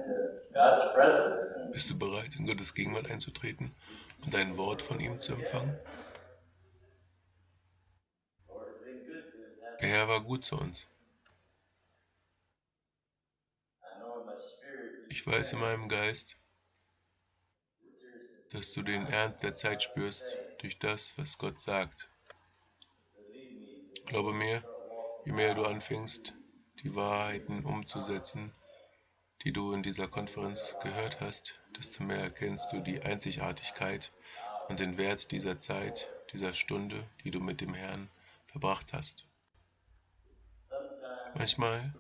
God's presence and Bist du bereit, in Gottes Gegenwart einzutreten und ein Wort von ihm zu empfangen? Lord has been good to us, Der hasn't Herr war gut zu uns. he? I know in my spirit you Ich weiß in meinem sense Geist, the seriousness dass du den Ernst der Zeit spürst durch das, was Gott sagt. believe me, the Glaube more you mir, start je walking mehr du out anfängst, die Wahrheiten umzusetzen, die du in dieser Konferenz gehört hast, desto mehr erkennst du die Einzigartigkeit und den Wert dieser Zeit, dieser Stunde, die du mit dem Herrn verbracht hast. sometimes Manchmal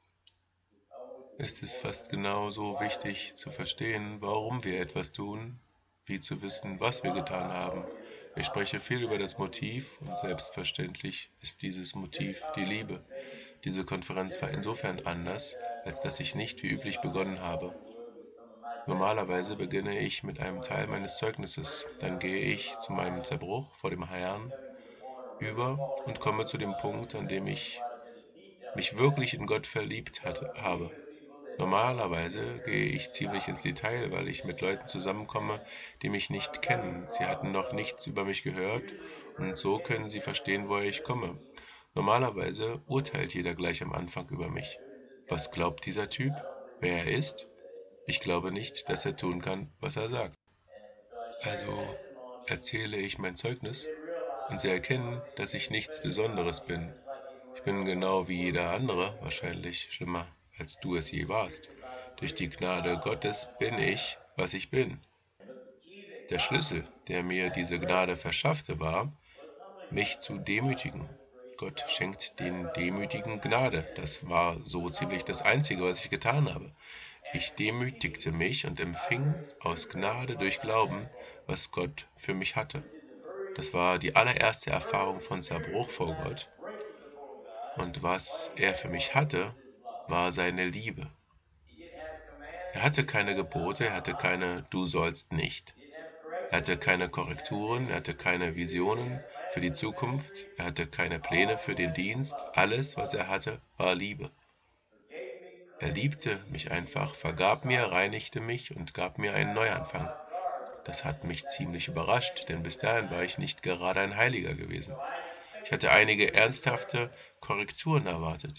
almost ist es fast genauso wichtig zu verstehen, warum wir etwas tun, wie zu wissen, was wir getan haben. Ich spreche viel über das Motiv und selbstverständlich ist dieses Motiv die Liebe. Diese Konferenz war insofern anders, als dass ich nicht wie üblich begonnen habe. Normalerweise beginne ich mit einem Teil meines Zeugnisses, dann gehe ich zu meinem Zerbruch vor dem Herrn über und komme zu dem Punkt, an dem ich mich wirklich in Gott verliebt habe. Normalerweise gehe ich ziemlich ins Detail, weil ich mit Leuten zusammenkomme, die mich nicht kennen. Sie hatten noch nichts über mich gehört und so können sie verstehen, woher ich komme. Normalerweise urteilt jeder gleich am Anfang über mich. Was glaubt dieser Typ? Wer er ist? Ich glaube nicht, dass er tun kann, was er sagt. Also erzähle ich mein Zeugnis und sie erkennen, dass ich nichts Besonderes bin. Ich bin genau wie jeder andere, wahrscheinlich schlimmer, als du es je warst. Durch die Gnade Gottes bin ich, was ich bin. Der Schlüssel, der mir diese Gnade verschaffte, war, mich zu demütigen. Gott schenkt den Demütigen Gnade. Das war so ziemlich das Einzige, was ich getan habe. Ich demütigte mich und empfing aus Gnade durch Glauben, was Gott für mich hatte. Das war die allererste Erfahrung von Zerbruch vor Gott. Und was er für mich hatte, war seine Liebe. Er hatte keine Gebote, er hatte keine Du sollst nicht. Er hatte keine Korrekturen, er hatte keine Visionen für die Zukunft, er hatte keine Pläne für den Dienst. Alles, was er hatte, war Liebe. Er liebte mich einfach, vergab mir, reinigte mich und gab mir einen Neuanfang. Das hat mich ziemlich überrascht, denn bis dahin war ich nicht gerade ein Heiliger gewesen. Ich hatte einige ernsthafte Korrekturen erwartet.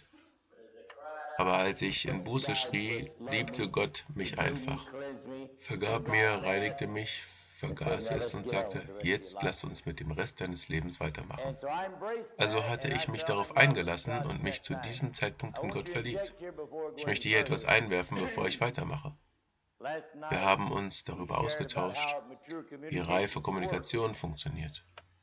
Aber als ich in Buße schrie, liebte Gott mich einfach, vergab mir, reinigte mich, vergaß es und sagte, jetzt lass uns mit dem Rest deines Lebens weitermachen. Also hatte ich mich darauf eingelassen und mich zu diesem Zeitpunkt in Gott verliebt. Ich möchte hier etwas einwerfen, bevor ich weitermache. Wir haben uns darüber ausgetauscht, wie reife Kommunikation funktioniert.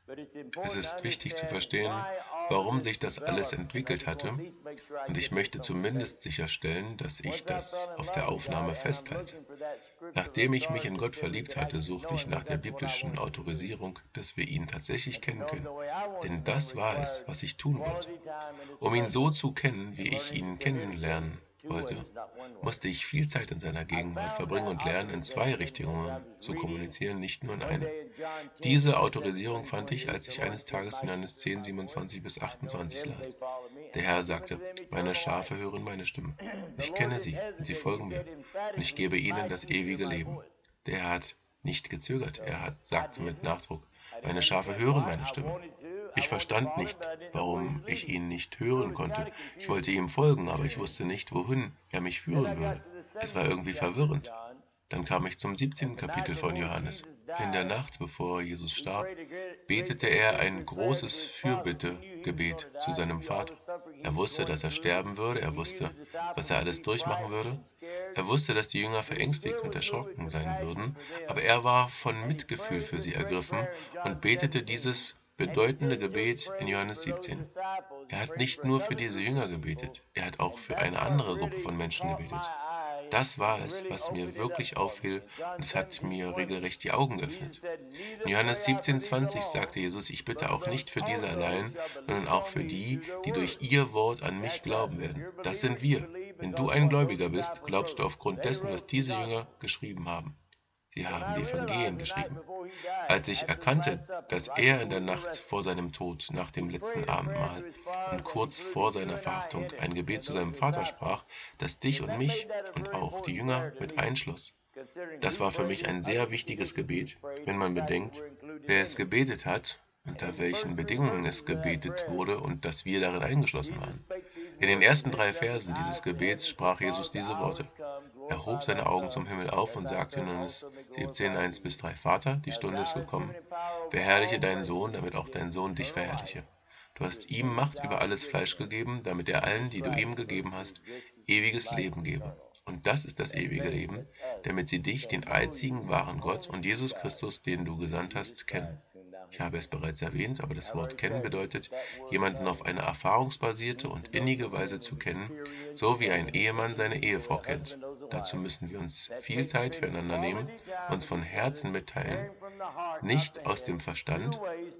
Es ist wichtig zu verstehen, warum sich das alles entwickelt hatte, und ich möchte zumindest sicherstellen, dass ich das auf der Aufnahme festhalte. Nachdem ich mich in Gott verliebt hatte, suchte ich nach der biblischen Autorisierung, dass wir ihn tatsächlich kennen können. Denn das war es, was ich tun wollte. Um ihn so zu kennen, wie ich ihn kennenlernen wollte, musste ich viel Zeit in seiner Gegenwart verbringen und lernen, in zwei Richtungen zu kommunizieren, nicht nur in eine. Diese Autorisierung fand ich, als ich eines Tages in Johannes 10, 27 bis 28 las. Der Herr sagte, meine Schafe hören meine Stimme. Ich kenne sie und sie folgen mir und ich gebe ihnen das ewige Leben. Der Herr hat nicht gezögert, sagte mit Nachdruck, meine Schafe hören meine Stimme. Ich verstand nicht, warum ich ihn nicht hören konnte. Ich wollte ihm folgen, aber ich wusste nicht, wohin er mich führen würde. Es war irgendwie verwirrend. Dann kam ich zum 17. Kapitel von Johannes. In der Nacht, bevor Jesus starb, betete er ein großes Fürbittegebet zu seinem Vater. Er wusste, dass er sterben würde, er wusste, was er alles durchmachen würde, er wusste, dass die Jünger verängstigt und erschrocken sein würden, aber er war von Mitgefühl für sie ergriffen und betete dieses bedeutende Gebet in Johannes 17. Er hat nicht nur für diese Jünger gebetet, er hat auch für eine andere Gruppe von Menschen gebetet. Das war es, was mir wirklich auffiel, und es hat mir regelrecht die Augen geöffnet. In Johannes 17,20 sagte Jesus, ich bitte auch nicht für diese allein, sondern auch für die, die durch ihr Wort an mich glauben werden. Das sind wir. Wenn du ein Gläubiger bist, glaubst du aufgrund dessen, was diese Jünger geschrieben haben. Sie haben die Evangelien geschrieben. Als ich erkannte, dass er in der Nacht vor seinem Tod, nach dem letzten Abendmahl und kurz vor seiner Verhaftung ein Gebet zu seinem Vater sprach, das dich und mich und auch die Jünger mit einschloss. Das war für mich ein sehr wichtiges Gebet, wenn man bedenkt, wer es gebetet hat, unter welchen Bedingungen es gebetet wurde und dass wir darin eingeschlossen waren. In den ersten 3 Versen dieses Gebets sprach Jesus diese Worte. Er hob seine Augen zum Himmel auf und sagte in Johannes 17, 1-3, Vater, die Stunde ist gekommen. Verherrliche deinen Sohn, damit auch dein Sohn dich verherrliche. Du hast ihm Macht über alles Fleisch gegeben, damit er allen, die du ihm gegeben hast, ewiges Leben gebe. Und das ist das ewige Leben, damit sie dich, den einzigen wahren Gott und Jesus Christus, den du gesandt hast, kennen. Ich habe es bereits erwähnt, aber das Wort kennen bedeutet, jemanden auf eine erfahrungsbasierte und innige Weise zu kennen, so wie ein Ehemann seine Ehefrau kennt. Dazu müssen wir uns viel Zeit füreinander nehmen, uns von Herzen mitteilen, nicht aus dem Verstand,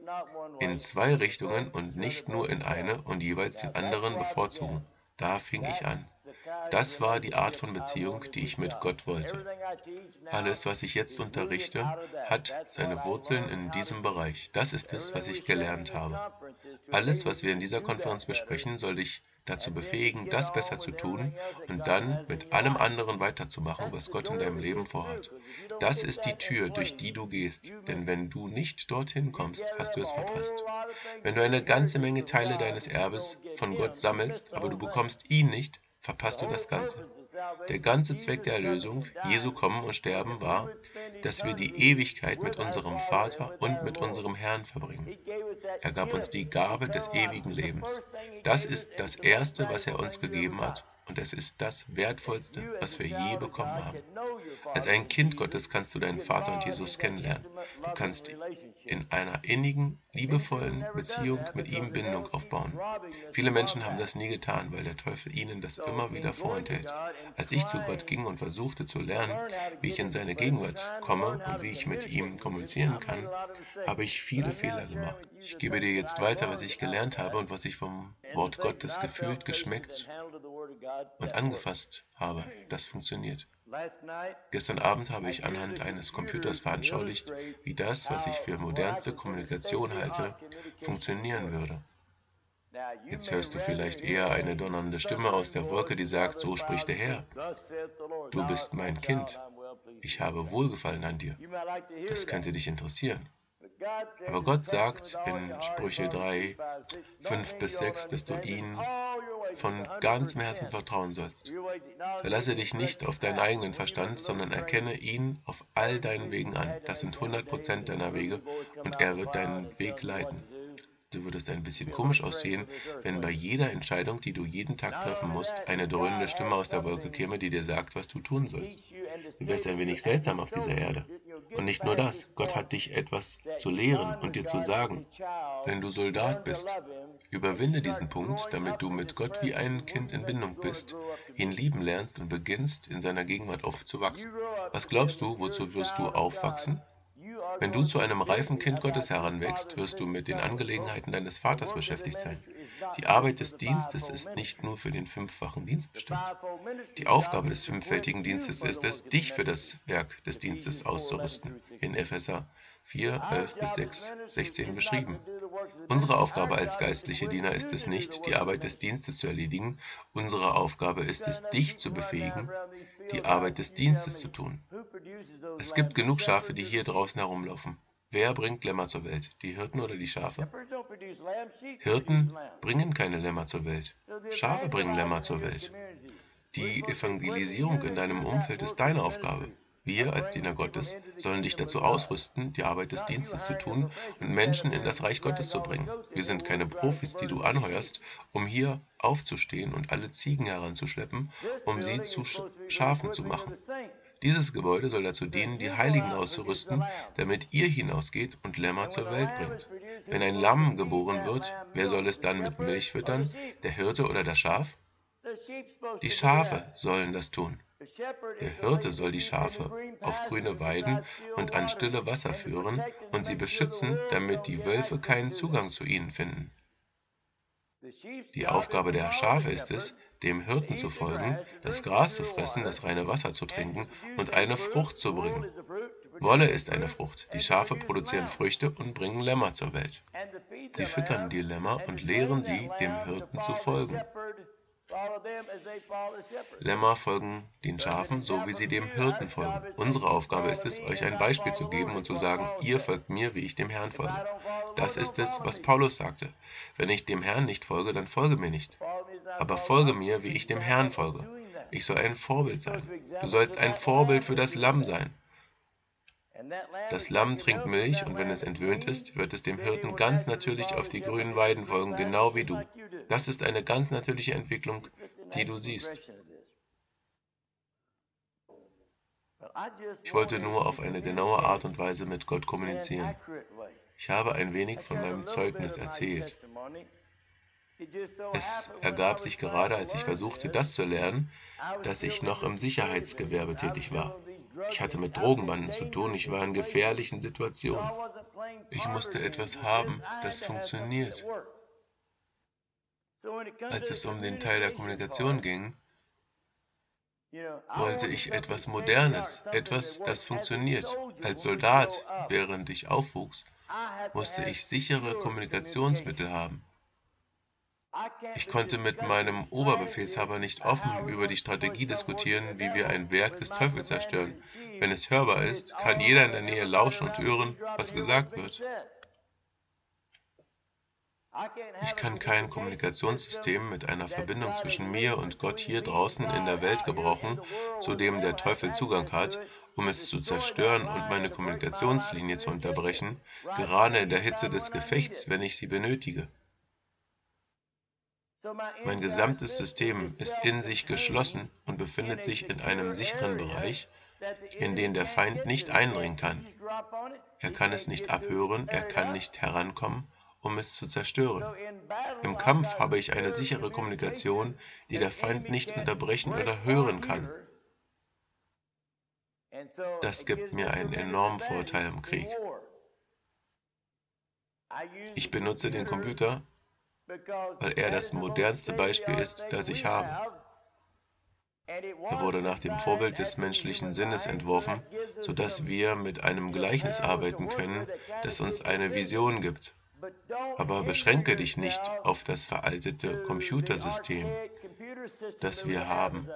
in 2 Richtungen und nicht nur in eine und jeweils den anderen bevorzugen. Da fing ich an. Das war die Art von Beziehung, die ich mit Gott wollte. Alles, was ich jetzt unterrichte, hat seine Wurzeln in diesem Bereich. Das ist es, was ich gelernt habe. Alles, was wir in dieser Konferenz besprechen, soll dich dazu befähigen, das besser zu tun und dann mit allem anderen weiterzumachen, was Gott in deinem Leben vorhat. Das ist die Tür, durch die du gehst, denn wenn du nicht dorthin kommst, hast du es verpasst. Wenn du eine ganze Menge Teile deines Erbes von Gott sammelst, aber du bekommst ihn nicht, verpasst du das Ganze. Der ganze Zweck der Erlösung, Jesu Kommen und Sterben, war, dass wir die Ewigkeit mit unserem Vater und mit unserem Herrn verbringen. Er gab uns die Gabe des ewigen Lebens. Das ist das Erste, was er uns gegeben hat, und es ist das Wertvollste, was wir je bekommen haben. Als ein Kind Gottes kannst du deinen Vater und Jesus kennenlernen. Du kannst in einer innigen, liebevollen Beziehung mit ihm Bindung aufbauen. Viele Menschen haben das nie getan, weil der Teufel ihnen das immer wieder vorenthält. Als ich zu Gott ging und versuchte zu lernen, wie ich in seine Gegenwart komme und wie ich mit ihm kommunizieren kann, habe ich viele Fehler gemacht. Ich gebe dir jetzt weiter, was ich gelernt habe und was ich vom Wort Gottes gefühlt, geschmeckt und angefasst habe. Das funktioniert. Gestern Abend habe ich anhand eines Computers veranschaulicht, wie das, was ich für modernste Kommunikation halte, funktionieren würde. Jetzt hörst du vielleicht eher eine donnernde Stimme aus der Wolke, die sagt, so spricht der Herr. Du bist mein Kind. Ich habe Wohlgefallen an dir. Das könnte dich interessieren. Aber Gott sagt in Sprüche 3, 5-6, dass du ihm von ganzem Herzen vertrauen sollst. Verlasse dich nicht auf deinen eigenen Verstand, sondern erkenne ihn auf all deinen Wegen an. Das sind 100% deiner Wege und er wird deinen Weg leiten. Du würdest ein bisschen komisch aussehen, wenn bei jeder Entscheidung, die du jeden Tag treffen musst, eine dröhnende Stimme aus der Wolke käme, die dir sagt, was du tun sollst. Du wärst ein wenig seltsam auf dieser Erde. Und nicht nur das, Gott hat dich etwas zu lehren und dir zu sagen. Wenn du Soldat bist, überwinde diesen Punkt, damit du mit Gott wie ein Kind in Bindung bist, ihn lieben lernst und beginnst, in seiner Gegenwart aufzuwachsen. Was glaubst du, wozu wirst du aufwachsen? Wenn du zu einem reifen Kind Gottes heranwächst, wirst du mit den Angelegenheiten deines Vaters beschäftigt sein. Die Arbeit des Dienstes ist nicht nur für den 5-fachen Dienst bestimmt. Die Aufgabe des 5-fältigen Dienstes ist es, dich für das Werk des Dienstes auszurüsten. In Epheser 4, 11-16 beschrieben. Unsere Aufgabe als geistliche Diener ist es nicht, die Arbeit des Dienstes zu erledigen. Unsere Aufgabe ist es, dich zu befähigen, die Arbeit des Dienstes zu tun. Es gibt genug Schafe, die hier draußen herumlaufen. Wer bringt Lämmer zur Welt? Die Hirten oder die Schafe? Hirten bringen keine Lämmer zur Welt. Schafe bringen Lämmer zur Welt. Die Evangelisierung in deinem Umfeld ist deine Aufgabe. Wir als Diener Gottes sollen dich dazu ausrüsten, die Arbeit des Dienstes zu tun und Menschen in das Reich Gottes zu bringen. Wir sind keine Profis, die du anheuerst, um hier aufzustehen und alle Ziegen heranzuschleppen, um sie zu Schafen zu machen. Dieses Gebäude soll dazu dienen, die Heiligen auszurüsten, damit ihr hinausgeht und Lämmer zur Welt bringt. Wenn ein Lamm geboren wird, wer soll es dann mit Milch füttern? Der Hirte oder das Schaf? Die Schafe sollen das tun. Der Hirte soll die Schafe auf grüne Weiden und an stille Wasser führen und sie beschützen, damit die Wölfe keinen Zugang zu ihnen finden. Die Aufgabe der Schafe ist es, dem Hirten zu folgen, das Gras zu fressen, das reine Wasser zu trinken und eine Frucht zu bringen. Wolle ist eine Frucht. Die Schafe produzieren Früchte und bringen Lämmer zur Welt. Sie füttern die Lämmer und lehren sie, dem Hirten zu folgen. Lämmer folgen den Schafen, so wie sie dem Hirten folgen. Unsere Aufgabe ist es, euch ein Beispiel zu geben und zu sagen, ihr folgt mir, wie ich dem Herrn folge. Das ist es, was Paulus sagte. Wenn ich dem Herrn nicht folge, dann folge mir nicht. Aber folge mir, wie ich dem Herrn folge. Ich soll ein Vorbild sein. Du sollst ein Vorbild für das Lamm sein. Das Lamm trinkt Milch, und wenn es entwöhnt ist, wird es dem Hirten ganz natürlich auf die grünen Weiden folgen, genau wie du. Das ist eine ganz natürliche Entwicklung, die du siehst. Ich wollte nur auf eine genaue Art und Weise mit Gott kommunizieren. Ich habe ein wenig von meinem Zeugnis erzählt. Es ergab sich gerade, als ich versuchte, das zu lernen, dass ich noch im Sicherheitsgewerbe tätig war. Ich hatte mit Drogenbanden zu tun, ich war in gefährlichen Situationen. Ich musste etwas haben, das funktioniert. Als es um den Teil der Kommunikation ging, wollte ich etwas Modernes, etwas, das funktioniert. Als Soldat, während ich aufwuchs, musste ich sichere Kommunikationsmittel haben. Ich konnte mit meinem Oberbefehlshaber nicht offen über die Strategie diskutieren, wie wir ein Werk des Teufels zerstören. Wenn es hörbar ist, kann jeder in der Nähe lauschen und hören, was gesagt wird. Ich kann kein Kommunikationssystem mit einer Verbindung zwischen mir und Gott hier draußen in der Welt gebrauchen, zu dem der Teufel Zugang hat, um es zu zerstören und meine Kommunikationslinie zu unterbrechen, gerade in der Hitze des Gefechts, wenn ich sie benötige. Mein gesamtes System ist in sich geschlossen und befindet sich in einem sicheren Bereich, in den der Feind nicht eindringen kann. Er kann es nicht abhören, er kann nicht herankommen, um es zu zerstören. Im Kampf habe ich eine sichere Kommunikation, die der Feind nicht unterbrechen oder hören kann. Das gibt mir einen enormen Vorteil im Krieg. Ich benutze den Computer, weil er das modernste Beispiel ist, das ich habe. Er wurde nach dem Vorbild des menschlichen Sinnes entworfen, sodass wir mit einem Gleichnis arbeiten können, das uns eine Vision gibt. Aber beschränke dich nicht auf das veraltete Computersystem, das wir haben.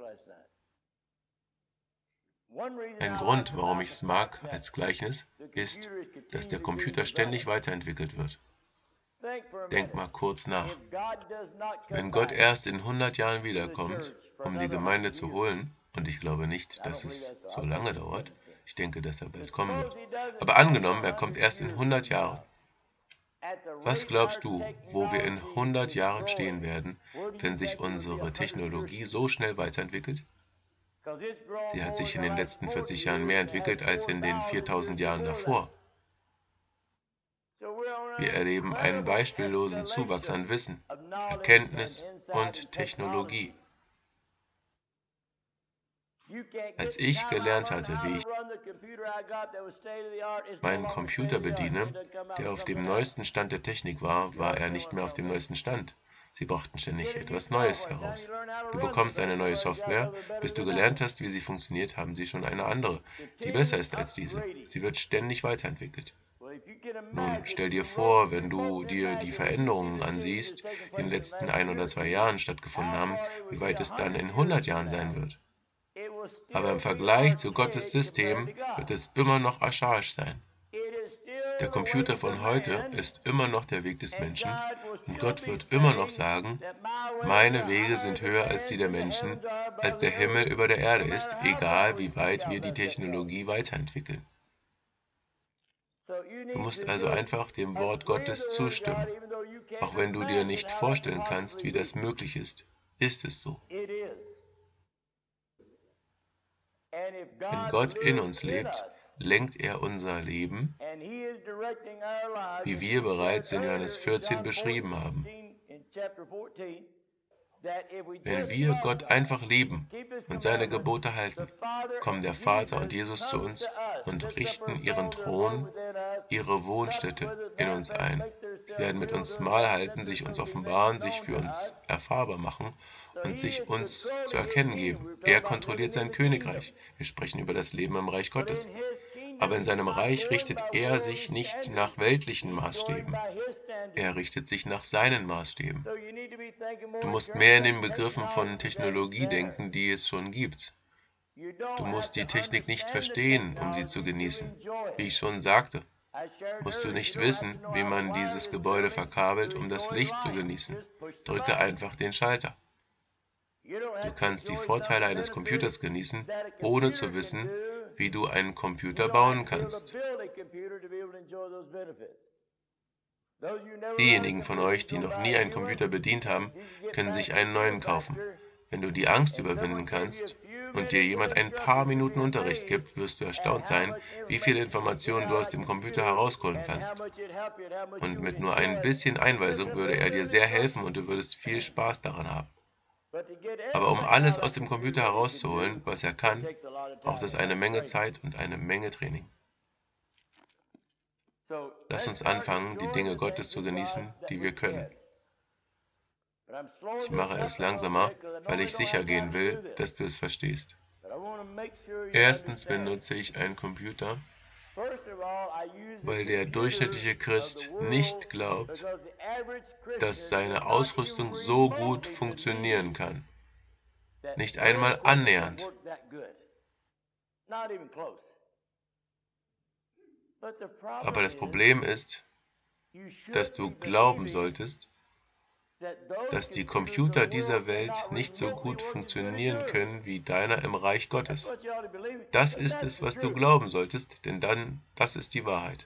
Ein Grund, warum ich es mag als Gleichnis, ist, dass der Computer ständig weiterentwickelt wird. Denk mal kurz nach. Wenn Gott erst in 100 Jahren wiederkommt, um die Gemeinde zu holen, und ich glaube nicht, dass es so lange dauert, ich denke, dass er bald kommen wird, aber angenommen, er kommt erst in 100 Jahren, was glaubst du, wo wir in 100 Jahren stehen werden, wenn sich unsere Technologie so schnell weiterentwickelt? Sie hat sich in den letzten 40 Jahren mehr entwickelt als in den 4000 Jahren davor. Wir erleben einen beispiellosen Zuwachs an Wissen, Erkenntnis und Technologie. Als ich gelernt hatte, wie ich meinen Computer bediene, der auf dem neuesten Stand der Technik war, war er nicht mehr auf dem neuesten Stand. Sie brachten ständig etwas Neues heraus. Du bekommst eine neue Software, bis du gelernt hast, wie sie funktioniert, haben sie schon eine andere, die besser ist als diese. Sie wird ständig weiterentwickelt. Nun, stell dir vor, wenn du dir die Veränderungen ansiehst, die in den letzten 1 oder 2 Jahren stattgefunden haben, wie weit es dann in 100 Jahren sein wird. Aber im Vergleich zu Gottes System wird es immer noch archaisch sein. Der Computer von heute ist immer noch der Weg des Menschen und Gott wird immer noch sagen, meine Wege sind höher als die der Menschen, als der Himmel über der Erde ist, egal wie weit wir die Technologie weiterentwickeln. Du musst also einfach dem Wort Gottes zustimmen. Auch wenn du dir nicht vorstellen kannst, wie das möglich ist es so. Wenn Gott in uns lebt, lenkt er unser Leben, wie wir bereits in Johannes 14 beschrieben haben. Wenn wir Gott einfach lieben und seine Gebote halten, kommen der Vater und Jesus zu uns und richten ihren Thron, ihre Wohnstätte in uns ein. Sie werden mit uns Mahl halten, sich uns offenbaren, sich für uns erfahrbar machen und sich uns zu erkennen geben. Er kontrolliert sein Königreich. Wir sprechen über das Leben im Reich Gottes. Aber in seinem Reich richtet er sich nicht nach weltlichen Maßstäben. Er richtet sich nach seinen Maßstäben. Du musst mehr in den Begriffen von Technologie denken, die es schon gibt. Du musst die Technik nicht verstehen, um sie zu genießen. Wie ich schon sagte, musst du nicht wissen, wie man dieses Gebäude verkabelt, um das Licht zu genießen. Drücke einfach den Schalter. Du kannst die Vorteile eines Computers genießen, ohne zu wissen, wie du einen Computer bauen kannst. Diejenigen von euch, die noch nie einen Computer bedient haben, können sich einen neuen kaufen. Wenn du die Angst überwinden kannst und dir jemand ein paar Minuten Unterricht gibt, wirst du erstaunt sein, wie viele Informationen du aus dem Computer herausholen kannst. Und mit nur ein bisschen Einweisung würde er dir sehr helfen und du würdest viel Spaß daran haben. Aber um alles aus dem Computer herauszuholen, was er kann, braucht es eine Menge Zeit und eine Menge Training. Lass uns anfangen, die Dinge Gottes zu genießen, die wir können. Ich mache es langsamer, weil ich sicher gehen will, dass du es verstehst. Erstens benutze ich einen Computer, weil der durchschnittliche Christ nicht glaubt, dass seine Ausrüstung so gut funktionieren kann. Nicht einmal annähernd. Aber das Problem ist, dass du glauben solltest, dass die Computer dieser Welt nicht so gut funktionieren können wie deiner im Reich Gottes. Das ist es, was du glauben solltest, denn dann, das ist die Wahrheit.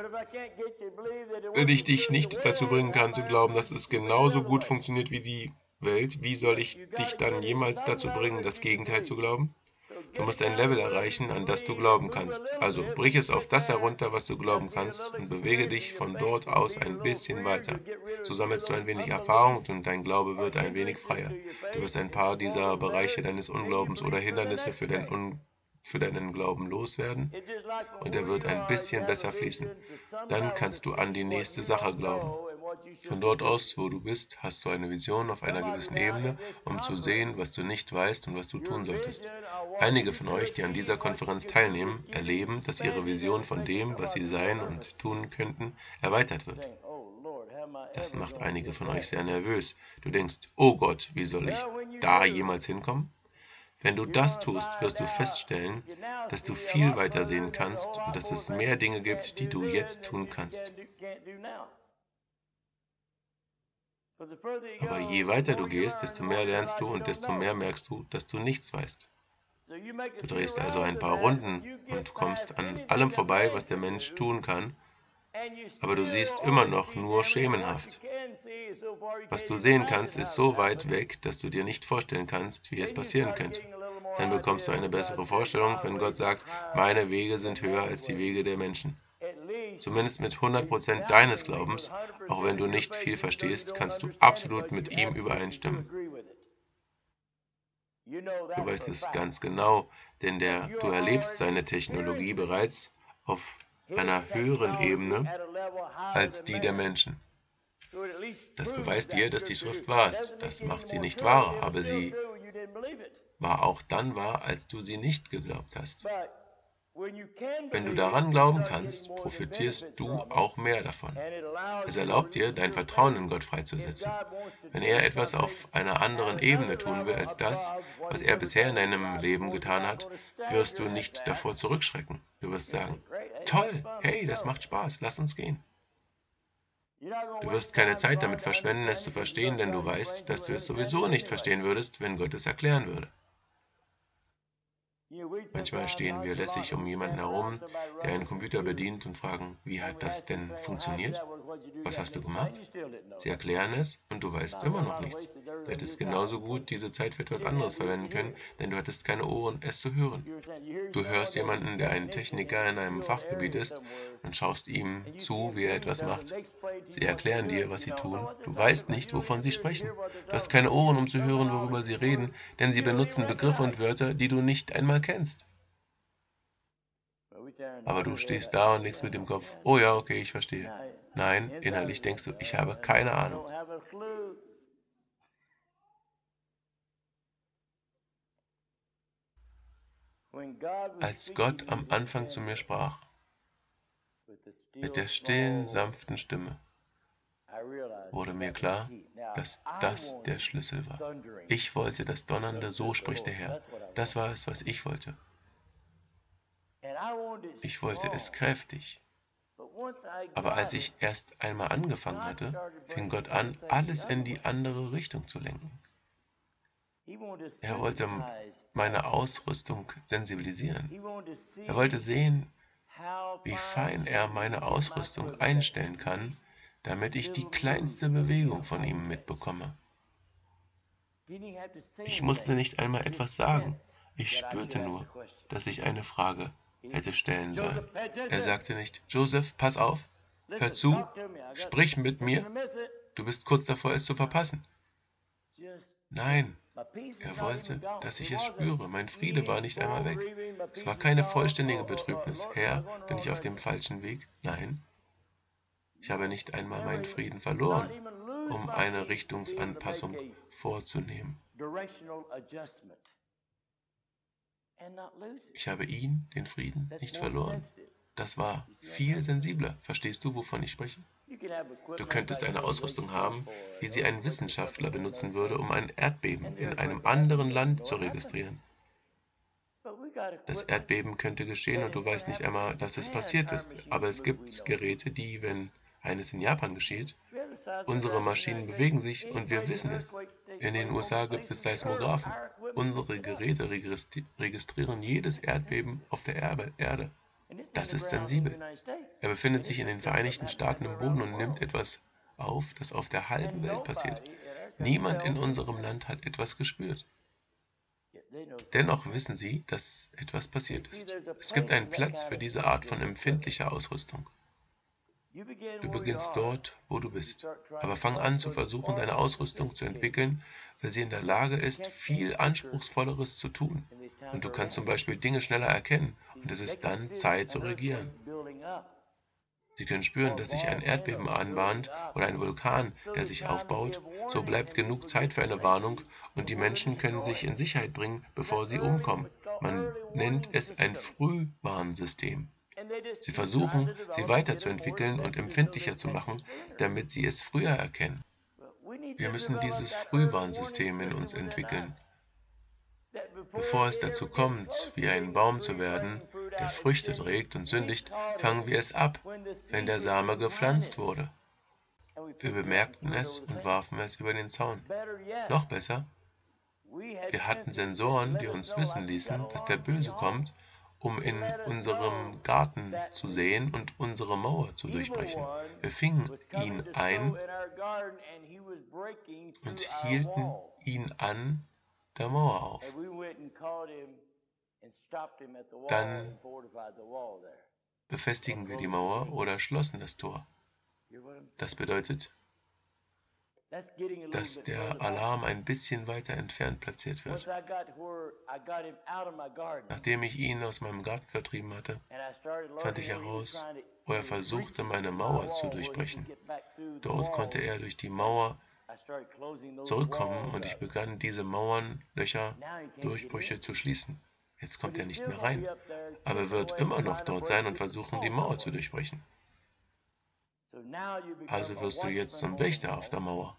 Wenn ich dich nicht dazu bringen kann zu glauben, dass es genauso gut funktioniert wie die Welt, wie soll ich dich dann jemals dazu bringen, das Gegenteil zu glauben? Du musst ein Level erreichen, an das du glauben kannst. Also brich es auf das herunter, was du glauben kannst, und bewege dich von dort aus ein bisschen weiter. So sammelst du ein wenig Erfahrung und dein Glaube wird ein wenig freier. Du wirst ein paar dieser Bereiche deines Unglaubens oder Hindernisse für deinen Glauben loswerden und er wird ein bisschen besser fließen. Dann kannst du an die nächste Sache glauben. Von dort aus, wo du bist, hast du eine Vision auf einer gewissen Ebene, um zu sehen, was du nicht weißt und was du tun solltest. Einige von euch, die an dieser Konferenz teilnehmen, erleben, dass ihre Vision von dem, was sie sein und tun könnten, erweitert wird. Das macht einige von euch sehr nervös. Du denkst, oh Gott, wie soll ich da jemals hinkommen? Wenn du das tust, wirst du feststellen, dass du viel weiter sehen kannst und dass es mehr Dinge gibt, die du jetzt tun kannst. Aber je weiter du gehst, desto mehr lernst du und desto mehr merkst du, dass du nichts weißt. Du drehst also ein paar Runden und kommst an allem vorbei, was der Mensch tun kann, aber du siehst immer noch nur schemenhaft. Was du sehen kannst, ist so weit weg, dass du dir nicht vorstellen kannst, wie es passieren könnte. Dann bekommst du eine bessere Vorstellung, wenn Gott sagt, meine Wege sind höher als die Wege der Menschen. Zumindest mit 100% deines Glaubens, auch wenn du nicht viel verstehst, kannst du absolut mit ihm übereinstimmen. Du weißt es ganz genau, denn du erlebst seine Technologie bereits auf einer höheren Ebene als die der Menschen. Das beweist dir, dass die Schrift wahr ist. Das macht sie nicht wahr, aber sie war auch dann wahr, als du sie nicht geglaubt hast. Wenn du daran glauben kannst, profitierst du auch mehr davon. Es erlaubt dir, dein Vertrauen in Gott freizusetzen. Wenn er etwas auf einer anderen Ebene tun will als das, was er bisher in deinem Leben getan hat, wirst du nicht davor zurückschrecken. Du wirst sagen, toll, hey, das macht Spaß, lass uns gehen. Du wirst keine Zeit damit verschwenden, es zu verstehen, denn du weißt, dass du es sowieso nicht verstehen würdest, wenn Gott es erklären würde. Manchmal stehen wir lässig um jemanden herum, der einen Computer bedient und fragen, wie hat das denn funktioniert? Was hast du gemacht? Sie erklären es und du weißt immer noch nichts. Du hättest genauso gut diese Zeit für etwas anderes verwenden können, denn du hattest keine Ohren, es zu hören. Du hörst jemanden, der ein Techniker in einem Fachgebiet ist, und schaust ihm zu, wie er etwas macht. Sie erklären dir, was sie tun. Du weißt nicht, wovon sie sprechen. Du hast keine Ohren, um zu hören, worüber sie reden, denn sie benutzen Begriffe und Wörter, die du nicht einmal kennst. Aber du stehst da und nickst mit dem Kopf. Oh ja, okay, ich verstehe. Nein, innerlich denkst du, ich habe keine Ahnung. Als Gott am Anfang zu mir sprach, mit der stillen, sanften Stimme, wurde mir klar, dass das der Schlüssel war. Ich wollte das Donnernde, so spricht der Herr. Das war es, was ich wollte. Ich wollte es kräftig. Aber als ich erst einmal angefangen hatte, fing Gott an, alles in die andere Richtung zu lenken. Er wollte meine Ausrüstung sensibilisieren. Er wollte sehen, wie fein er meine Ausrüstung einstellen kann, damit ich die kleinste Bewegung von ihm mitbekomme. Ich musste nicht einmal etwas sagen. Ich spürte nur, dass ich eine Frage hätte stellen sollen. Er sagte nicht, Joseph, pass auf, hör zu, sprich mit mir, du bist kurz davor, es zu verpassen. Nein, er wollte, dass ich es spüre. Mein Friede war nicht einmal weg. Es war keine vollständige Betrübnis. Herr, bin ich auf dem falschen Weg? Nein. Ich habe nicht einmal meinen Frieden verloren, um eine Richtungsanpassung vorzunehmen. Ich habe ihn, den Frieden, nicht verloren. Das war viel sensibler. Verstehst du, wovon ich spreche? Du könntest eine Ausrüstung haben, wie sie ein Wissenschaftler benutzen würde, um ein Erdbeben in einem anderen Land zu registrieren. Das Erdbeben könnte geschehen und du weißt nicht einmal, dass es passiert ist. Aber es gibt Geräte, die, wenn eines in Japan geschieht, unsere Maschinen bewegen sich und wir wissen es. In den USA gibt es Seismographen. Unsere Geräte registrieren jedes Erdbeben auf der Erde. Das ist sensibel. Er befindet sich in den Vereinigten Staaten im Boden und nimmt etwas auf, das auf der halben Welt passiert. Niemand in unserem Land hat etwas gespürt. Dennoch wissen sie, dass etwas passiert ist. Es gibt einen Platz für diese Art von empfindlicher Ausrüstung. Du beginnst dort, wo du bist, aber fang an zu versuchen, deine Ausrüstung zu entwickeln, weil sie in der Lage ist, viel Anspruchsvolleres zu tun. Und du kannst zum Beispiel Dinge schneller erkennen, und es ist dann Zeit zu regieren. Sie können spüren, dass sich ein Erdbeben anbahnt oder ein Vulkan, der sich aufbaut. So bleibt genug Zeit für eine Warnung und die Menschen können sich in Sicherheit bringen, bevor sie umkommen. Man nennt es ein Frühwarnsystem. Sie versuchen, sie weiterzuentwickeln und empfindlicher zu machen, damit sie es früher erkennen. Wir müssen dieses Frühwarnsystem in uns entwickeln. Bevor es dazu kommt, wie ein Baum zu werden, der Früchte trägt und sündigt, fangen wir es ab, wenn der Same gepflanzt wurde. Wir bemerkten es und warfen es über den Zaun. Noch besser, wir hatten Sensoren, die uns wissen ließen, dass der Böse kommt, um in unserem Garten zu sehen und unsere Mauer zu durchbrechen. Wir fingen ihn ein und hielten ihn an der Mauer auf. Dann befestigen wir die Mauer oder schlossen das Tor. Das bedeutet, dass der Alarm ein bisschen weiter entfernt platziert wird. Nachdem ich ihn aus meinem Garten vertrieben hatte, fand ich heraus, wo er versuchte, meine Mauer zu durchbrechen. Dort konnte er durch die Mauer zurückkommen und ich begann, diese Mauernlöcher, Durchbrüche zu schließen. Jetzt kommt er nicht mehr rein, aber er wird immer noch dort sein und versuchen, die Mauer zu durchbrechen. Also wirst du jetzt zum Wächter auf der Mauer.